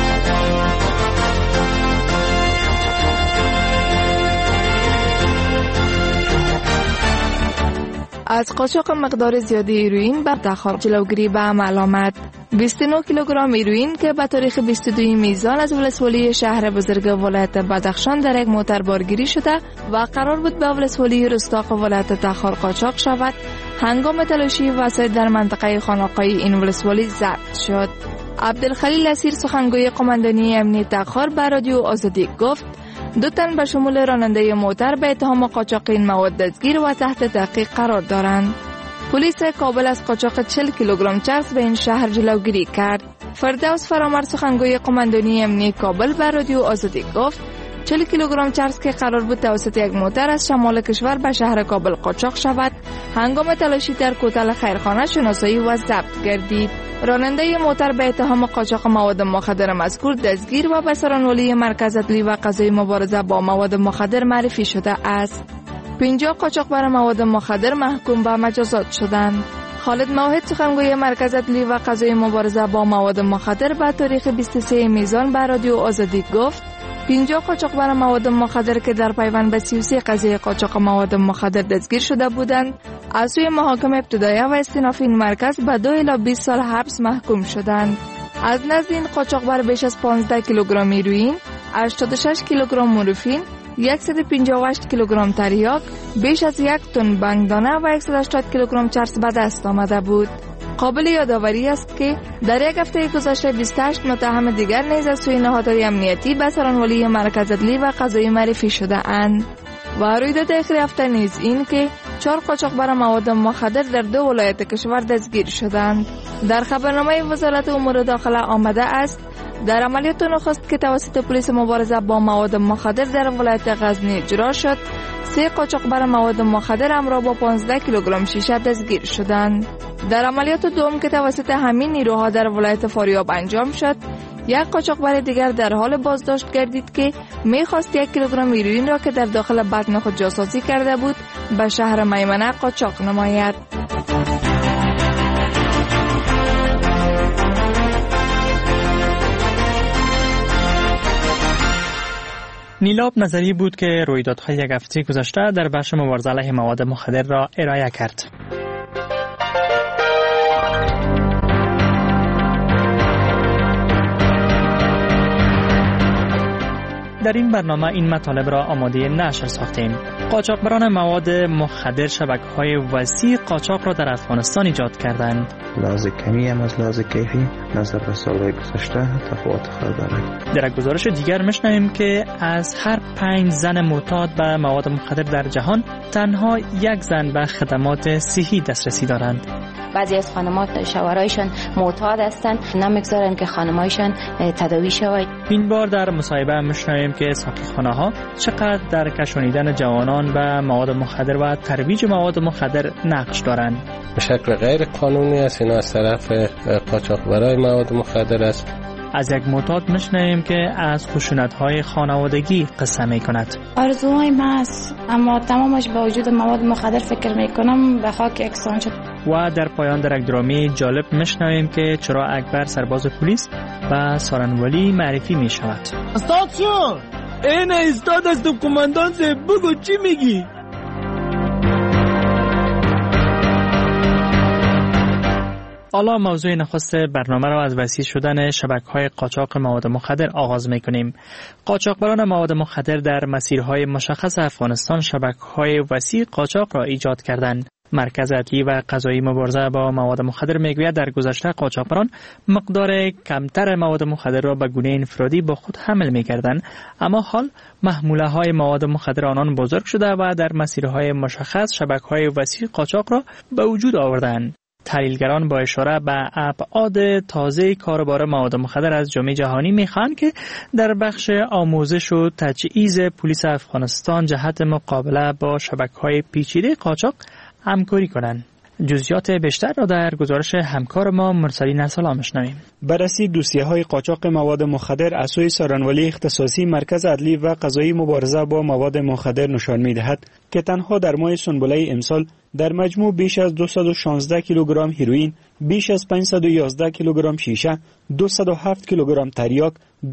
از قاچاق مقدار زیادی هیروئین بر تخار جلوگیری به عمل آمد. 29 کیلوگرم هیروئین که به تاریخ 22 میزان از ولسوالی شهر بزرگ ولایت بدخشان در یک موتر بارگیری شده و قرار بود به ولسوالی رستاق ولایت تخار قاچاق شود، هنگام تلاشی وسایل در منطقه خانقاهی این ولسوالی ضبط شد. عبدالخلیل اسیر سخنگوی قماندانی امنیتی تخار به رادیو آزادی گفت 2 تن به شمول راننده موتر به اتهام قاچاق این مواد دستگیر و تحت تحقیق قرار دارند. پلیس کابل از قاچاق 40 کیلوگرم چرس به این شهر جلوگیری کرد. فردوس فرامرد سخنگوی قماندانی امنیتی کابل به رادیو آزادی گفت 40 کیلوگرم چرس که قرار بود توسط یک موتر از شمال کشور به شهر کابل قاچاق شود، هنگام تلاشی در کوتل خیرخانه شناسایی و ضبط گردید. راننده موتر به اتهام قاچاق مواد مخدر مذکور دستگیر و به سرانولی مرکز عدلی و قضایی مبارزه با مواد مخدر معرفی شده است. 50 قاچاقبر مواد مخدر محکوم به مجازات شدند. خالد موحد سخنگوی مرکز عدلی و قضایی مبارزه با مواد مخدر به تاریخ 23 میزان به رادیو آزادی گفت 50 قاچاقبر مواد مخدر که در پیوند به 33 قضیه قاچاق مواد مخدر دستگیر شده بودند از سوی محاکم ابتدایی و استیناف این مرکز به 2 الی 20 سال حبس محکوم شدند. از نزد این قاچاقبر بیش از 15 کیلوگرم هیروئین، 86 کیلوگرم مورفین، 158 کیلوگرم تریاک، بیش از 1 تن بنگدانه و 180 کیلوگرم چرس به دست آمده بود. قابل یادآوری است که در یک هفته گذشته 28 متهم دیگر نیز از سوی نهادهای امنیتی به سرانولی مرکز عدلی و قضایی معرفی شده اند. و رویداد آخر هفته نیز این که 4 قاچاقبر مواد مخدر در 2 ولایت کشور دستگیر شدند. در خبرنامه وزارت امور داخله آمده است در عملیات نخست که توسط پلیس مبارزه با مواد مخدر در ولایت غزنی اجرا شد، 3 قاچاقبر مواد مخدر همراه با 15 کیلوگرم شیشه دستگیر شدند. در عملیات دوم که توسط همین نیروها در ولایت فاریاب انجام شد، 1 قاچاقبر دیگر در حال بازداشت گردید که می‌خواست 1 کیلوگرم هیروئین را که در داخل بدن خود جاسازی کرده بود به شهر میمنه قاچاق نماید. نیلاب نظری بود که رویدادهای یک هفته گذشته در بخش مبارزه علیه مواد مخدر را ارائه کرد. در این برنامه این مطالب را آماده نشر ساختیم. قاچاقبران مواد مخدر شبکه‌های وسیع قاچاق را در افغانستان ایجاد کردند. لحاظ کمی هم از لحاظ کیفی نظر به سالهای گذشته تفاوت خود دارد. در یک گزارش دیگر می‌شنویم که از هر 5 زن معتاد به مواد مخدر در جهان تنها 1 زن به خدمات صحی دسترسی دارند. بعضی از خانمات شوهرایشان معتاد هستند، نمیگذارن که خانمایشان تداوی شود. این بار در مصاحبه می‌شنویم که ساقیخانه‌ها چقدر در کشانیدن جوانان به مواد مخدر و ترویج مواد مخدر نقش دارند. به شکل غیر قانونی است، اینا از طرف قاچاقبرای مواد مخدر است. از یک معتاد می‌شنویم که از خشونت‌های خانوادگی قصه می‌کند. آرزوهای من است، اما تمامش با وجود مواد مخدر فکر می‌کنم به خاک یکسان شد. و در پایان در یک درامی جالب می‌شنویم که چرا اکبر سرباز پلیس و سارنوالی معرفی می‌شود. استاد این استاد از کماندان بگو چی میگی؟ حالا موضوع نخست برنامه را از وسیع شدن شبکه‌های قاچاق مواد مخدر آغاز می‌کنیم. قاچاقبران مواد مخدر در مسیرهای مشخص افغانستان شبکه‌های وسیع قاچاق را ایجاد کردند. مرکز عدلی و قضایی مبارزه با مواد مخدر میگوید در گذشته قاچاقبران مقدار کمتر مواد مخدر را به گونه انفرادی با خود حمل می‌کردند، اما حال محموله‌های مواد مخدر آنان بزرگ شده و در مسیرهای مشخص شبکه‌های وسیع قاچاق را به وجود آوردند. تحلیلگران با اشاره به ابعاد تازه کاروبار مواد مخدر از جامعه جهانی میخواهند که در بخش آموزش و تجهیز پلیس افغانستان جهت مقابله با شبکه‌های پیچیده قاچاق همکاری کنند. جزئیات بیشتر را در گزارش همکار ما مرسلی نسالا میشنویم. بررسی دوسیه‌های قاچاق مواد مخدر از سوی سارنوالی اختصاصی مرکز عدلی و قضایی مبارزه با مواد مخدر نشان می‌دهد که تنها در ماه سنبله امسال در مجموع بیش از 216 کیلوگرم هیروئین، بیش از 511 کیلوگرم شیشه، 207 کیلوگرم تریاک،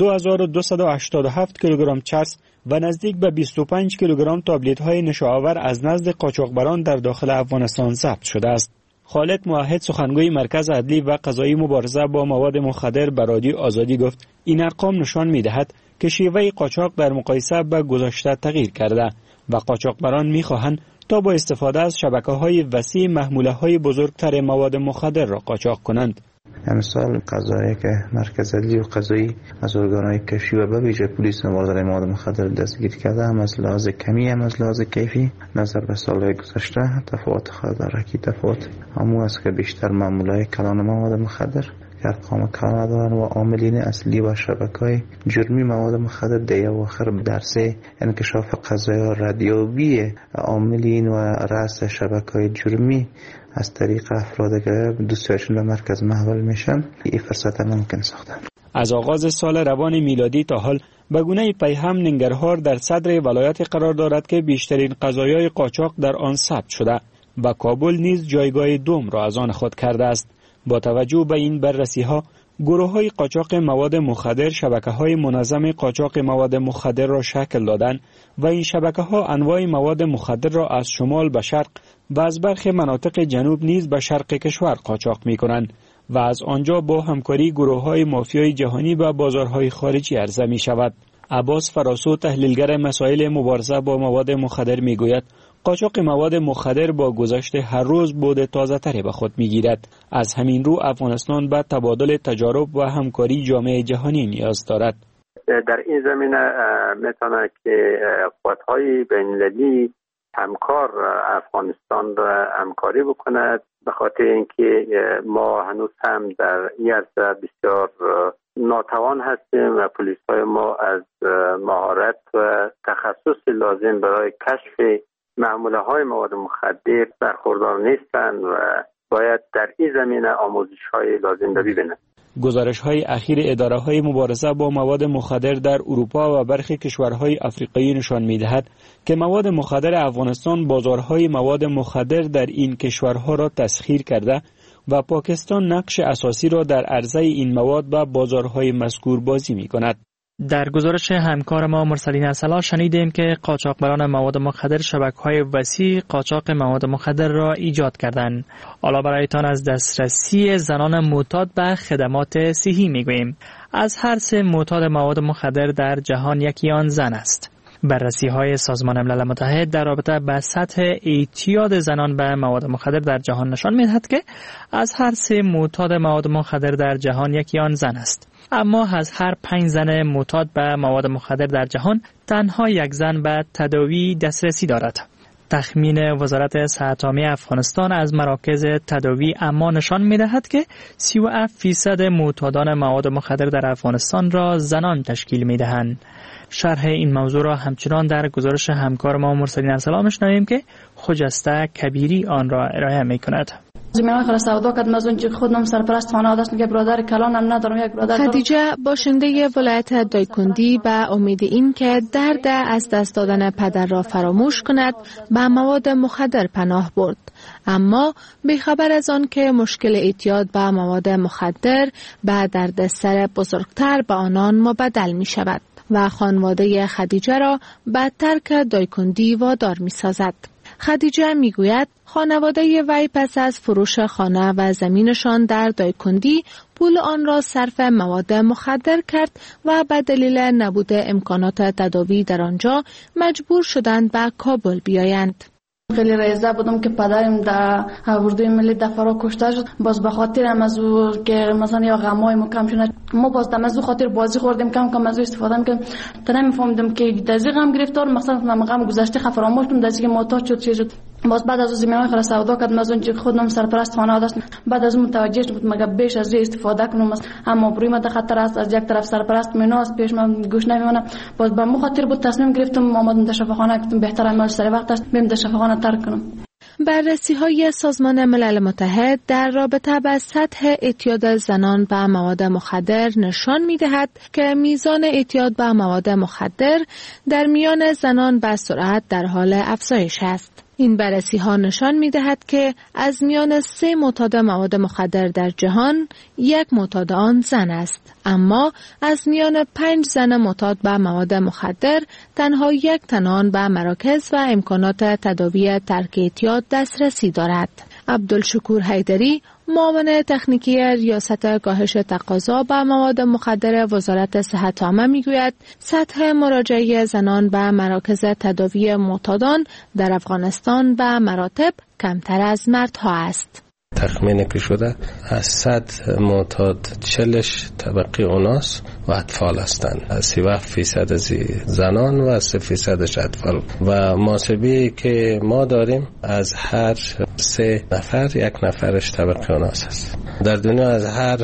2287 کیلوگرم چرس و نزدیک به 25 کیلوگرم تابلت‌های نشاآور از نزد قاچاقبران در داخل افغانستان ضبط شده است. خالد موحد سخنگوی مرکز عدلی و قضایی مبارزه با مواد مخدر به رادیو آزادی گفت این ارقام نشان می‌دهد که شیوه قاچاق در مقایسه با گذشته تغییر کرده و قاچاقبران می‌خواهند تا با استفاده از شبکه‌های وسیع محموله‌های بزرگتر مواد مخدر را قاچاق کنند. امسال قضایی که مرکز عدلی و قضایی از ارگان‌های کشفی و به ویژه پلیس مبارزه مواد مخدر دستگیر کرده هم از لحاظ کمی هم از لحاظ کیفی نظر به سال‌های گذشته تفاوت خود دارد که تفاوت همون است که بیشتر محموله‌های کلان مواد مخدر ارقام کلان دارند و عاملین اصلی و شبکه‌های جرمی مواد مخدر در اواخر درسه انکشاف قضایا ردیابی عاملین و رأس شبکه‌های جرمی از طریق افراد که دوستیاشون به مرکز محول میشن این فرصت ممکن ساختن. از آغاز سال روان میلادی تا حال به گونه پیهم ننگرهار در صدر ولایت قرار دارد که بیشترین قضایای قاچاق در آن ثبت شده و کابل نیز جایگاه دوم را از آن خود کرده است. با توجه به این بررسی‌ها گروه‌های قاچاق مواد مخدر شبکه‌های منظم قاچاق مواد مخدر را شکل دادند و این شبکه‌ها انواع مواد مخدر را از شمال به شرق و از برخی مناطق جنوب نیز به شرق کشور قاچاق می‌کنند و از آنجا با همکاری گروه‌های مافیای جهانی و بازارهای خارجی عرضه می شود. عباس فراسو، تحلیلگر مسائل مبارزه با مواد مخدر میگوید قاچاق مواد مخدر با گذشت هر روز بود تازه‌تری به خود میگیرد. از همین رو افغانستان به تبادل تجارب و همکاری جامعه جهانی نیاز دارد. در این زمینه میتونه که قوت‌های بین‌المللی همکار افغانستان را همکاری بکند، به خاطر اینکه ما هنوز هم در این عرصه بسیار ناتوان هستیم و پلیس‌های ما از مهارت و تخصص لازم برای کشف معامله‌های مواد مخدر برخوردار نیستند و باید در این زمینه آموزش‌های لازم را ببینند. گزارش‌های اخیر اداره‌های مبارزه با مواد مخدر در اروپا و برخی کشورهای افریقایی نشان می‌دهد که مواد مخدر افغانستان بازارهای مواد مخدر در این کشورها را تسخیر کرده و پاکستان نقش اساسی را در عرضه این مواد به بازارهای مذکور بازی می‌کند. در گزارش همکار ما مرسلین اصلا شنیدیم که قاچاقبران مواد مخدر شبکه‌های وسیع قاچاق مواد مخدر را ایجاد کردند. حالا برایتان از دسترسی زنان معتاد به خدمات صحی میگوییم. از هر 3 معتاد مواد مخدر در جهان یکی آن زن است. بررسی‌های سازمان ملل متحد در رابطه با سطح اعتیاد زنان به مواد مخدر در جهان نشان می‌دهد که از هر 3 معتاد مواد مخدر در جهان یکی آن زن است. اما از هر 5 زن معتاد به مواد مخدر در جهان تنها 1 زن به تداوی دسترسی دارد. تخمین وزارت صحت عامه افغانستان از مراکز تداوی اما نشان می‌دهد که 37% معتادان مواد مخدر در افغانستان را زنان تشکیل می‌دهند. شرح این موضوع را همچنان در گزارش همکار ما مرسلین ارسلا می‌شنویم که خجسته کبیری آن را ارائه می‌کند. خدیجه باشنده ولایت دایکندی به امید این که درد از دست دادن پدر را فراموش کند به مواد مخدر پناه برد، اما بیخبر از آن که مشکل اعتیاد به مواد مخدر به دردسر بزرگتر به آنان مبدل می شود و خانواده خدیجه را به ترک دایکندی وادار می سازد. خدیجه می گوید خانواده وی پس از فروش خانه و زمینشان در دایکندی پول آن را صرف مواد مخدر کرد و به دلیل نبود امکانات تداوی در آنجا مجبور شدند به کابل بیایند. خیلی رایزه بودم که پدرم در اردوی ملی دفاع کشته شد. باز به خاطر از او که مثلا یا غمای ما کم شد، ما باز دم از او خاطر بازی خوردیم، کم از او استفاده می‌کردم. تا نمی‌فهمیدم که دزی غم گرفتار، مثلا من غم گذشته فراموش کردم، دزی که معتاد شد چه شد. باز بعد از او زمینای خلاص سودا کردم، از اون خودم سرپرست خانه داشتم. بعد از متوجه شدم مگه بیش از استفاده کنم، اما بروی ما خطر است، از یک طرف سرپرست میناست پیش من گوش نمیمونه. باز به خاطر بود تصمیم گرفتم آمدم در شفاخانه، گفتم بهتره عمل سر وقت است بریم در شفاخانه ترک کنم. بررسی‌های سازمان ملل متحد در رابطه با سطح اعتیاد زنان به مواد مخدر نشان می‌دهد که میزان اعتیاد به مواد مخدر در میان زنان به سرعت در حال افزایش است. این بررسی‌ها نشان می‌دهد که از میان 3 معتاد مواد مخدر در جهان 1 معتاد آن زن است، اما از میان 5 زن معتاد به مواد مخدر تنها 1 تن آن به مراکز و امکانات تداوی ترک اعتیاد دسترسی دارد. عبدالشکور حیدری، معاون تکنیکی ریاست کاهش تقاضا به مواد مخدر وزارت صحت عامه میگوید سطح مراجعه زنان به مراکز تداوی معتادان در افغانستان به مراتب کمتر از مردها است. تخمین که شده از 100 معتاد 40 طبقه اوناس و اطفال هستند، 37% از زنان و 3% اطفال و محاسبه که ما داریم از هر 3 نفر 1 نفرش طبقه اوناس است. در دنیا از هر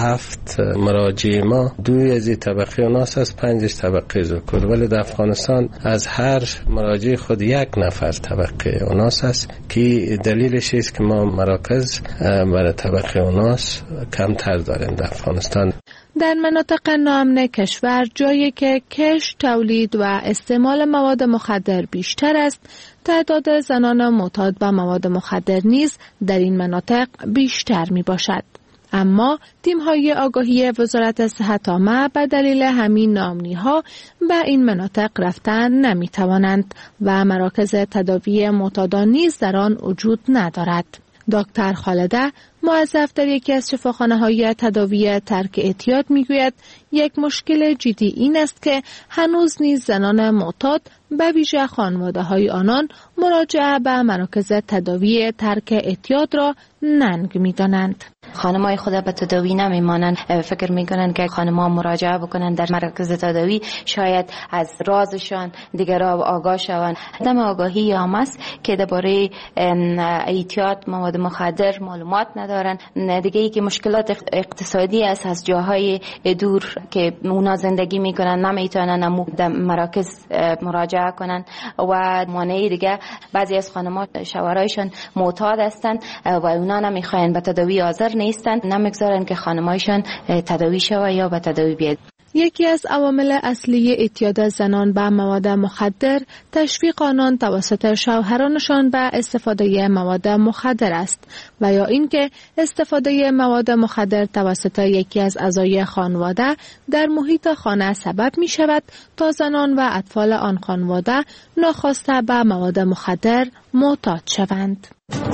7 مراجع ما 2 از طبقه اوناس است، 5 طبقه ذکور، ولی در افغانستان از هر مراجع خود 1 نفر طبقه اوناس است که دلیلش است که ما مراکز برای طبقه اوناس کمتر داریم در افغانستان. در مناطق ناامن کشور جایی که کشت، تولید و استعمال مواد مخدر بیشتر است، تعداد زنان معتاد به مواد مخدر نیز در این مناطق بیشتر می باشد. اما تیم‌های آگاهی وزارت صحت عامه به دلیل همین ناامنی‌ها به این مناطق رفتن نمی‌توانند و مراکز تداوی معتادان نیز در آن وجود ندارد. دکتر خالده، موظف در یکی از شفاخانه‌های تداوی ترک اعتیاد میگوید یک مشکل جدی این است که هنوز نیز زنان معتاد به ویژه خانواده‌های آنان مراجعه به مراکز تداوی ترک اعتیاد را ننگ می‌دانند. خانم‌های خود به تداوی نمیمانند، فکر میکنن که خانم‌ها مراجعه بکنن در مراکز تداوی شاید از رازشان دیگران آگاه شوند. عدم آگاهی هم است که درباره اعتیاد مواد مخدر معلومات ندارن. دیگه ای که مشکلات اقتصادی است از جاهای دور که اونا زندگی میکنن نمیتونن در مراکز مراجعه کنن و مانعی دیگه بعضی از خانم‌ها شوهرایشان معتاد هستند و اونا نمیخواین به تداوی حاضر نیستن، نمیگذارن که خانمایشان تداوی شوه یا به تداوی بیاد. یکی از عوامل اصلی اعتیاد زنان به مواد مخدر تشویق آنان توسط شوهرانشان به استفاده مواد مخدر است و یا اینکه استفاده مواد مخدر توسط یکی از اعضای خانواده در محیط خانه سبب می شود تا زنان و اطفال آن خانواده ناخواسته به مواد مخدر معتاد شوند.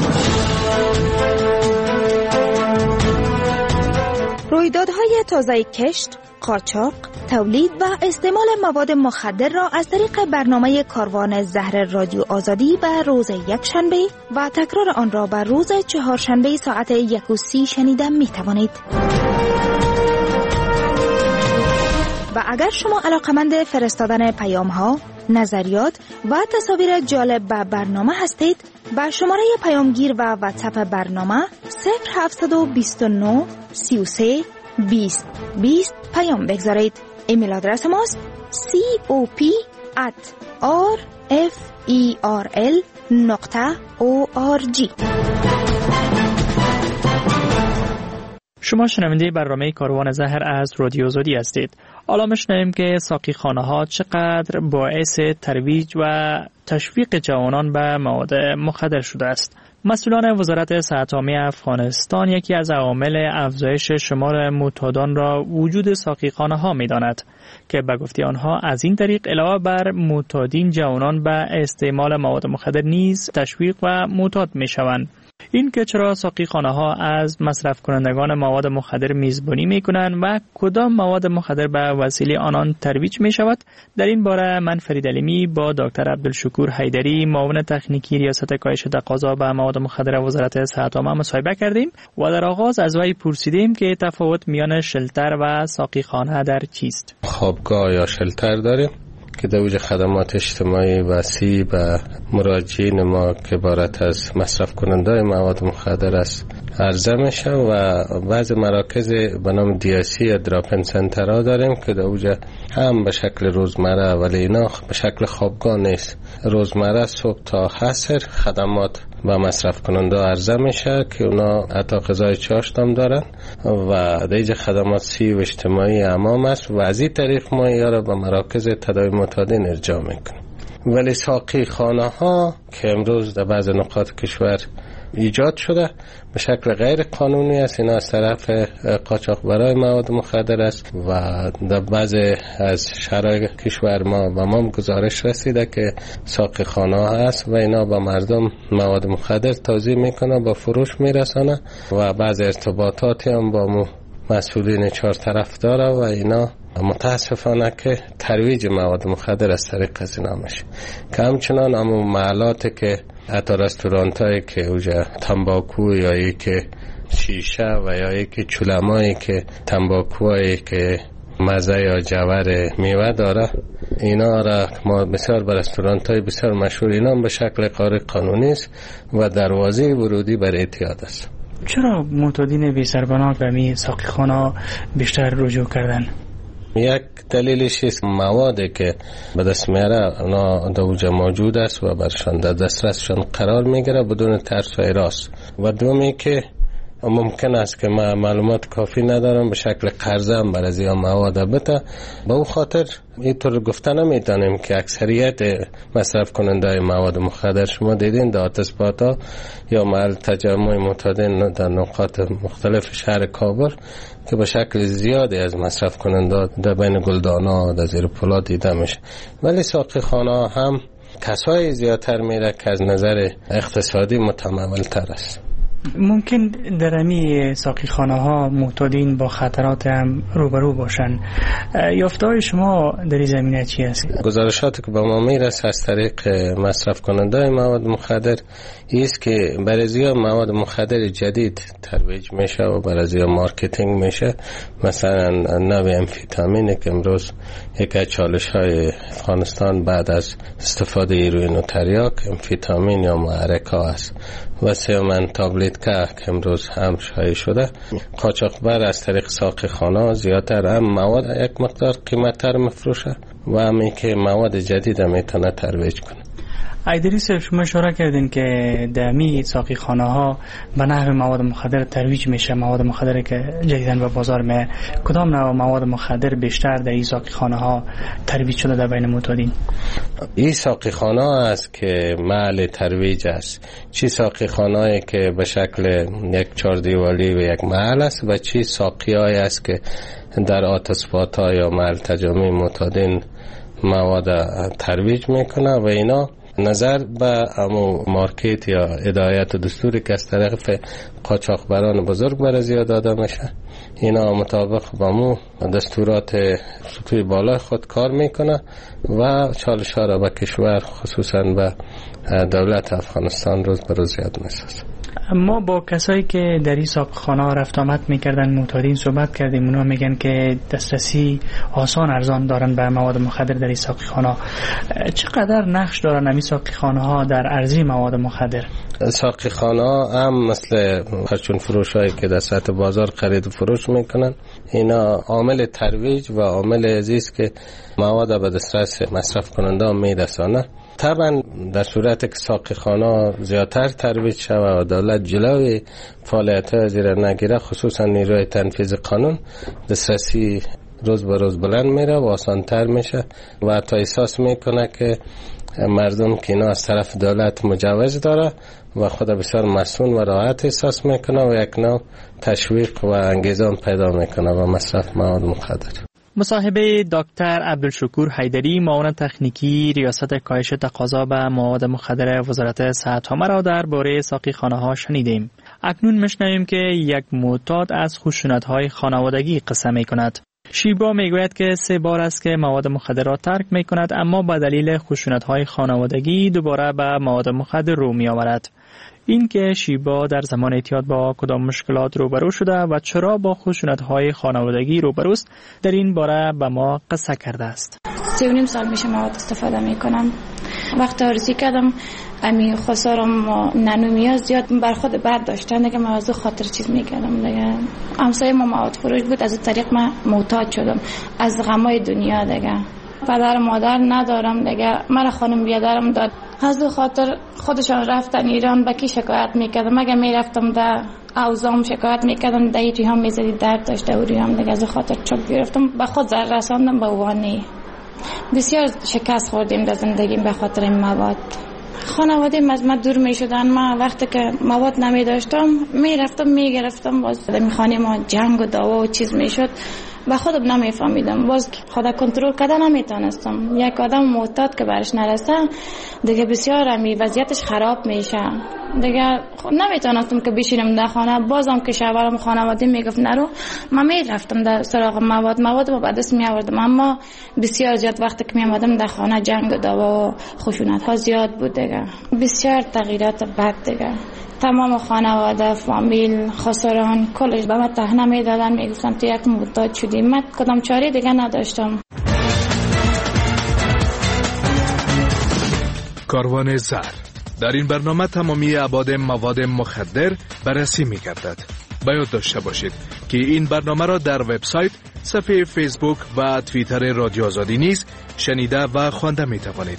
رویدادهای تازه کشت، قاچاق، تولید و استعمال مواد مخدر را از طریق برنامه کاروان زهر رادیو آزادی به روز یکشنبه و تکرار آن را به روز چهارشنبه ساعت 1:30 شنیده می توانید. و اگر شما علاقمند فرستادن پیام ها، نظریات و تصاویر جالب به برنامه هستید، با شماره پیامگیر و واتساپ برنامه 0729 33 20 20 پیام بگذارید. ایمیل آدرس ماست cop@rferl.org. شما شنونده برنامه کاروان زهر از رادیو آزادی هستید. حالا میشنویم که ساقی خانه ها چقدر باعث ترویج و تشویق جوانان به مواد مخدر شده است. مسئولان وزارت صحت عامه افغانستان یکی از عوامل افزایش شمار معتادان را وجود ساقیخانه ها می‌داند که به گفته آنها از این طریق علاوه بر معتادین جوانان به استعمال مواد مخدر نیز تشویق و معتاد می‌شوند. این که چرا ساقیخانه ها از مصرف کنندگان مواد مخدر میزبانی میکنند و کدام مواد مخدر به وسیله آنان ترویج می شود، در این باره من فرید علیمی با دکتر عبدالشکور حیدری معاون تکنیکی ریاست کاهش تقاضا به مواد مخدر وزارت صحت عامه مصاحبه کردیم و در آغاز از وی پرسیدیم که تفاوت میان شلتر و ساقیخانه در چیست. خوابگاه یا شلتر داریم که دوج خدمات اجتماعی وسیع به مراجعین ما که عبارت از مصرف کننده مواد مخدر است عرضه میشه و بعض مراکز به نام دیاسی یا دراپن سنتر ها داریم که دوج هم به شکل روزمره ولی اینا به شکل خوابگاه نیست. روزمره صبح تا عصر خدمات و مصرف کننده عرضه میشه که اونا حتی غذای چاشت هم دارن و دیگه خدمات سی و اجتماعی امام است و از این طریق ما اینا به مراکز تداوی معتادین ارجاع میکنیم. ولی ساقی خانه ها که امروز در بعض نقاط کشور ایجاد شده به شکل غیر قانونی است، اینا از طرف قاچاقبرای مواد مخدر است و در بعض از شهرهای کشور ما گزارش رسیده که ساقی خانه ها هست و اینا با مردم مواد مخدر توزیع میکنه، با فروش میرسانه و بعض ارتباطاتی هم با مسئولین چهار طرف داره و اینا متاسفانه که ترویج مواد مخدر از طریق از اینا میشه که همچنان همون محلات که حتی رستورانت هایی که اوجا تنباکو یا یکی شیشه و یا یکی چولمایی که تنباکوهایی که مزه یا جوار میوه داره، اینا را ما بسیار بر رستورانت های بسیار مشهور اینا به شکل غیر قانونی است و دروازه ورودی بر اعتیاد است. چرا معتادین بی سرپناه به می ساقیخانه بیشتر رجوع کردن؟ یک دلیلش است موادی که به دست میاره اونا دوجه موجود است و برشان در دسترسشان قرار میگیره بدون ترس و هراس و دومی که ممکن است که ما معلومات کافی ندارم به شکل قرضه هم بر از این مواد بده. به اون خاطر اینطور گفته نمیتونیم که اکثریت مصرف کننده مواد مخدر شما دیدین در آتش‌باتا یا محل تجمع معتادین در نقاط مختلف شهر کابل که به شکل زیادی از مصرف کننده در بین گلدانا در زیر پلات دیده میشه، ولی ساقی خانه هم کسای زیادتر میره که از نظر اقتصادی متمول تر است. ممکن در امی ساقی خانه ها معتادین با خطرات هم روبرو باشن. یافته‌های شما در این زمینه چی است؟ گزارشاتی که به ما میرسه از طریق مصرف کننده مواد مخدر است که برای مواد مخدر جدید ترویج میشه و برای مارکتینگ میشه. مثلا نوع امفیتامین که امروز یک از چالش‌های افغانستان بعد از استفاده هیروئین و تریاک امفیتامین یا محرک است و سومن تابلت که امروز هم شایع شده. قاچاقبر از طریق ساقیخانه زیادتر هم مواد یک مقدار قیمت‌تر مفروشه و همی که مواد جدید میتونه ترویج کنه. ایدریس، شما اشاره کردین که دمی ساقی خانه ها به نحو مواد مخدر ترویج میشه، مواد مخدر که جدیداً به بازار می. کدام نوع مواد مخدر بیشتر در این ساقی خانه ها ترویج شده در بین معتادین؟ این ساقی خانه است که محل ترویج است. چی ساقی خانه‌ای که به شکل یک چهاردیواری و یک محل است و چی ساقی‌هایی است که در آتش‌پات‌ها یا محل تجمع معتادین مواد ترویج میکنه و اینا نظر به امو مارکت یا هدایت و دستوری که از طرف قاچاقبران بزرگ برای زیاد داده میشه، اینا مطابق با مو دستورات سطوح بالا خود کار میکنه و چالش ها را به کشور خصوصا به دولت افغانستان روز به روز زیاد میسازه. ما با کسایی که در این ساقیخانه رفت آمد میکردن معتادین صحبت کردیم. اونا میگن که دسترسی آسان ارزان دارن به مواد مخدر در این ساقیخانه. چقدر نقش دارن این ساقیخانه ها در عرضه مواد مخدر؟ ساقیخانه هم مثل پرچون فروش هایی که در سطح بازار خرید و فروش میکنن، اینا عامل ترویج و عامل عزیز که مواد به دسترس مصرف کننده میرسانه. طبعا در صورت که ساقیخانه زیادتر ترویج شود و دولت جلوی فعالیت‌های زیر نگیره، خصوصا نیروی تنفیذ قانون، دسترسی روز به روز بلند میره و آسانتر میشه و حتی احساس میکنه که مردم که اینا از طرف دولت مجوز داره و خود بسیار مسئول و راحت احساس میکنه و یک نوع تشویق و انگیزه پیدا میکنه و مصرف مواد مخدر. مصاحبه دکتر عبدالشکور حیدری، معاون تکنیکی ریاست کاهش تقاضا به مواد مخدر وزارت صحت ها را درباره ساقیخانه ها شنیدیم. اکنون میشنویم که یک معتاد از خشونت‌های خانوادگی قصه میکند. شیبا میگوید که 3 بار است که مواد مخدر را ترک میکند، اما به دلیل خشونت‌های خانوادگی دوباره به مواد مخدر رو میآورد. این که شیبا در زمان اعتیاد با کدام مشکلات روبرو شده و چرا با خشونت‌های خانوادگی روبروست، در این باره به ما قصه کرده است. 3.5 سال میشه مواد استفاده میکنم. وقت آرزی کردم امی خسارم و ننومیا زیاد بر خود بد داشتن دیگه، من از خاطر چیز میکردم دیگه. همسایه ما مواد فروش بود، از طریق من معتاد شدم از غمای دنیا دیگه. پدر مادر ندارم دیگه، مرا خانم بیادرم داد. از دو خاطر خودشان رفتن ایران، با کی شکایت میکردم؟ اگه میرفتم در اوزام شکایت میکردم، در ایجی هم میزدی درد داشته و ریام دیگه. از خاطر چوب گرفتم، به خود زر رساندم به وانی. بسیار شکست خوردیم در زندگیم به خاطر این مواد. خانواده از من دور می شدن. من وقتی که مواد نمی داشتم میرفتم میگرفتم، باز در خانه ما جنگ و دعوا و چیز می شد. با خودم نمیفهمیدم، باز خدا کنترل کردن نمیتونستم. یک آدم معتاد که برش نرسه دیگه بسیار امی وضعیتش خراب میشه دیگه. نمیتونستم که بشینم در خانه. بازم که شوهرم خانواده میگفت نرو، من میرفتم در سراغ مواد رو به دست میآوردم. اما بسیار زیاد وقتی که میامدم در خانه جنگ و دعوا و خشونت ها زیاد بود دیگه. بسیار تغییرات بد دیگه. تمام خانواده، فامیل، خسران کلش به من تهنه میدادن، میگفتن تو یک معتاد شدی. من کدام چاره دیگه نداشتم. کاروان زهر. در این برنامه تمامی ابعاد مواد مخدر بررسی می‌گردد. باید داشته باشید که این برنامه را در وبسایت، صفحه فیسبوک و توییتر رادیو آزادی نیز شنیده و خوانده می‌توانید.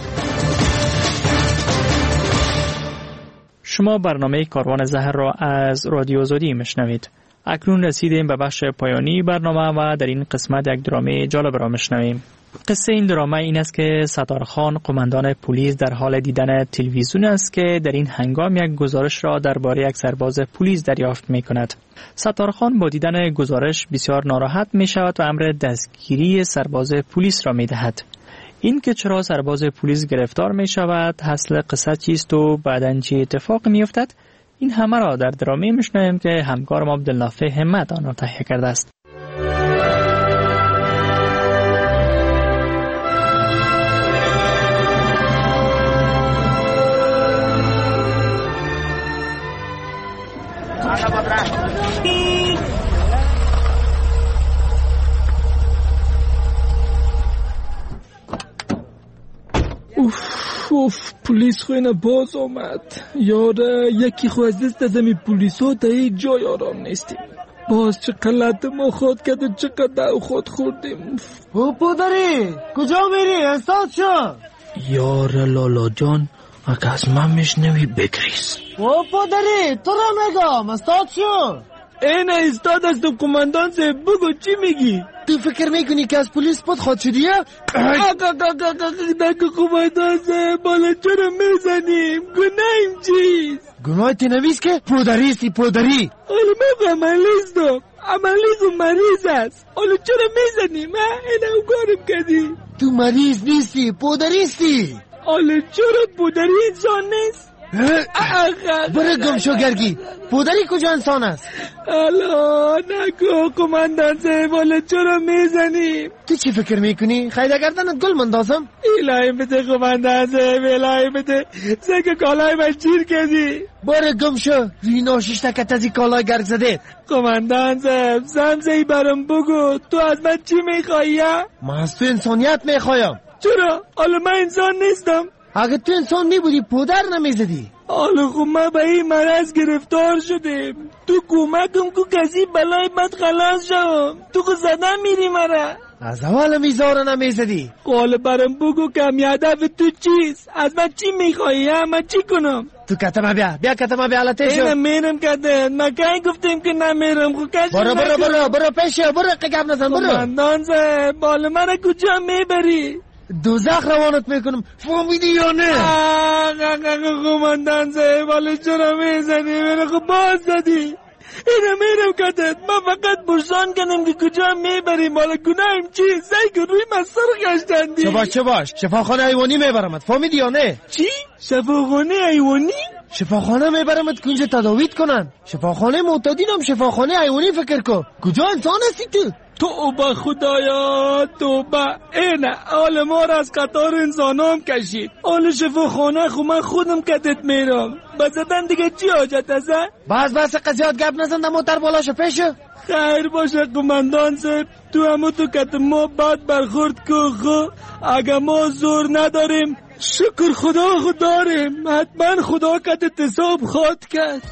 شما برنامه کاروان زهر را از رادیو آزادی میشنوید. اکنون رسیدیم به بخش پایانی برنامه و در این قسمت یک درامه جالب را میشنویم. قصه این درامه این است که ستارخان قماندان پلیس در حال دیدن تلویزیون است که در این هنگام یک گزارش را درباره یک سرباز پلیس دریافت میکند. ستارخان با دیدن گزارش بسیار ناراحت می شود و امر دستگیری سرباز پلیس را می دهد. این که چرا سرباز پلیس گرفتار می شود، اصل قصه چیست و بعداً چه اتفاق می افتد، این همه را در درامه میشنویم که همکارم عبدالنافع همت آن را تهیه کرده است. اوف پلیس خوینه باز آمد. یاره یکی خو از دست از امی پلیس ها تا هیچ جای آرام نیستیم. باز چه قلت ما خود کرد و چقدر خود خوردیم. او پدری کجا میری؟ استاد شو. یاره لالا جان اگه از من میشنوی بگریز. او پدری تو را میگم استاد شو. این استاد است و کماندان صاحب بگو چی میگی؟ تو فکر میکنی که از پلیس پد خود شدی یا؟ نگو کماندان صاحب بالا چرا میزنیم؟ گناهیم چیز؟ گناه تنویز که پودریستی پودری. حالا من عملیستم. عملیز و مریض است. حالا چرا میزنیم؟ اینو کارم کردی. تو مریض نیستی پودریستی. حالا چرا پودری انسان نیست؟ برای گم شو گرگی. پودری کجا انسان است؟ الا نگو کماندان صاحب حالا چرا میزنیم؟ تو چی فکر میکنی؟ خیده گردنت گل مندازم؟ الهی بده کماندان صاحب الهی بده. سکه کالای من چیر کردی. برای گم شو ریناشش تکت ازی کالای گرگ زده. کماندان صاحب سمزهی برام بگو تو از من چی میخوایی؟ من از تو انسانیت میخوایم. چرا؟ حالا من انسان نیستم. اگه تو انسان میبودی پودر نمیزدی. حالا خب ما به این مرض گرفتار شدیم. تو کمکم که کسی بلای بد خلاص شم. تو که زدن میری مرا. از اول میزاره نمیزدی. حالا برام بگو کمی هدف تو چیست؟ از من چی میخوایی؟ من چی کنم؟ تو کتمه بیا کتمه بیا حالته شو. اینم میرم کتن. ما که گفتیم که نمیرم. برو پیشه برو قگب نزن برو. کماندان صاحب حالا مرا کجا میبری؟ دوزخ روانت میکنم. فهمیدی یا نه؟ کماندان صاحب حالا چرا میزنی؟ منو خب باز زدی. اینو میرم کتت. ما فقط برسان کنیم که کجا میبریم. حالا گناهیم چی؟ زی که روی من سر گشتندی. چه باش شفاخانه حیوانی میبرمت. فهمیدی یا نه؟ چی؟ شفاخانه حیوانی؟ شفاخانه میبرمت کنج تداویت کنن. شفاخانه معتادینم شفاخانه حیوانی فکر کن. کجا انسان هستی تو؟ توبه خدایا توبه. اینه حال ما را از قطار انسانام کشید. حال شفاخانه خو من خودم کتت میرم. بزدن دیگه چی حاجت هسته؟ بس قضیات گپ نزن موتر بالا شو پیشو. خیر باشه کماندان صاحب تو همو تو کت ما بد برخورد که خو اگه ما زور نداریم شکر خدا داریم. حتما خدا کتت حساب خواد کرد.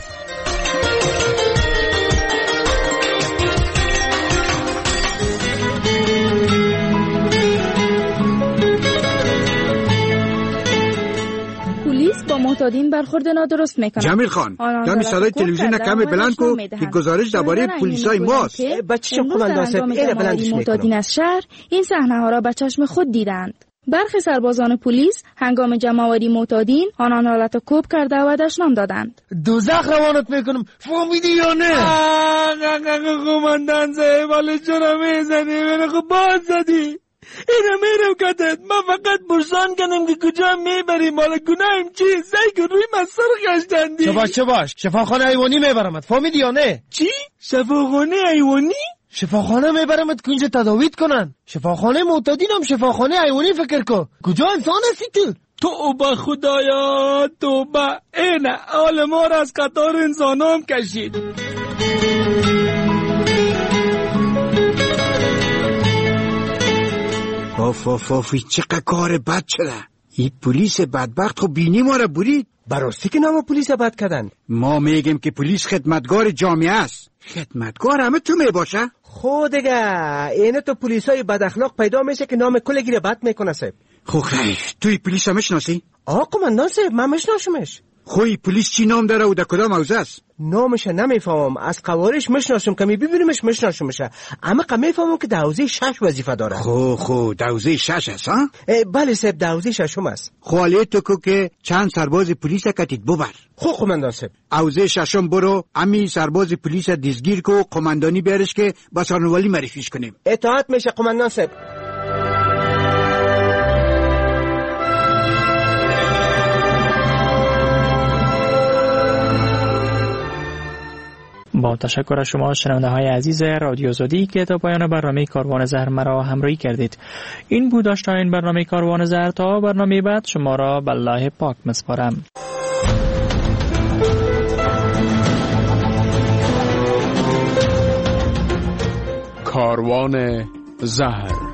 با معتادین برخورد نادرست میکنه. جمیل خان کمی صدای تلویزیون کمی بلند کو که گزارش درباره پلیسای ماست. بچه‌ش کماندان صاحب اینو بلندش معتادین از شهر این صحنه ها را به چشم خود دیدند. برخی سربازان پلیس هنگام جمع‌آوری معتادین آنان را لطکوب کرده و دشنام دادند. دوزخ روانت میکنم. فهمیدی یا نه؟ کماندان صاحب حالا چرا میزنی؟ منو خب باز زدی. اینو میرم کتت. ما فقط برسان کنیم که کجا میبریم. حالا گناهیم چی؟ زی که روی من سر گشتندی. چه باش شفاخانه حیوانی میبرمت. فهمیدی یا نه؟ چی؟ شفاخانه حیوانی؟ شفاخانه میبرمت کنج تداویت کنن. شفاخانه معتادینم شفاخانه حیوانی فکر کن. کجا انسان هستی تو؟ توبه خدایا توبه. اینه حال ما را از قطار انسانام کشید. آفی چقدر کار بد شده. این پلیس بدبخت خو بینی ما را برید. براستی که نام پلیس بد کردن. ما میگیم که پلیس خدمتگار جامعه است. خدمتگار همه تو میباشه. خود دیگه اینه تو پلیسای بد اخلاق پیدا میشه که نام کلگی رو بد میکنه صاحب. خو خیر توی پلیس هم میشناسی؟ کماندان صاحب من میشناسمش. خوی پلیس چی نام داره و در کدام حوزه است؟ نامش نمیفهمم. از قوارش میشناسم که میبینیمش میشناسمش. اما میفهمم که در حوزه 6 وظیفه داره. خو در حوزه 6 است ها؟ بله صاحب در حوزه 6 است. خواله تو که چند سرباز پلیس کتید ببر. کماندان صاحب حوزه 6 برو امی سرباز پلیس دیزگیر کو قماندانی بیارش که با سرنولی معرفیش کنیم. اطاعت میشه قماندان صاحب. با تشکر از شما شنونده های عزیز رادیو آزادی که تا پایان برنامه کاروان زهر مرا همراهی کردید. این بود داشتن برنامه کاروان زهر. تا برنامه بعد شما را به الله پاک مسپارم. کاروان زهر.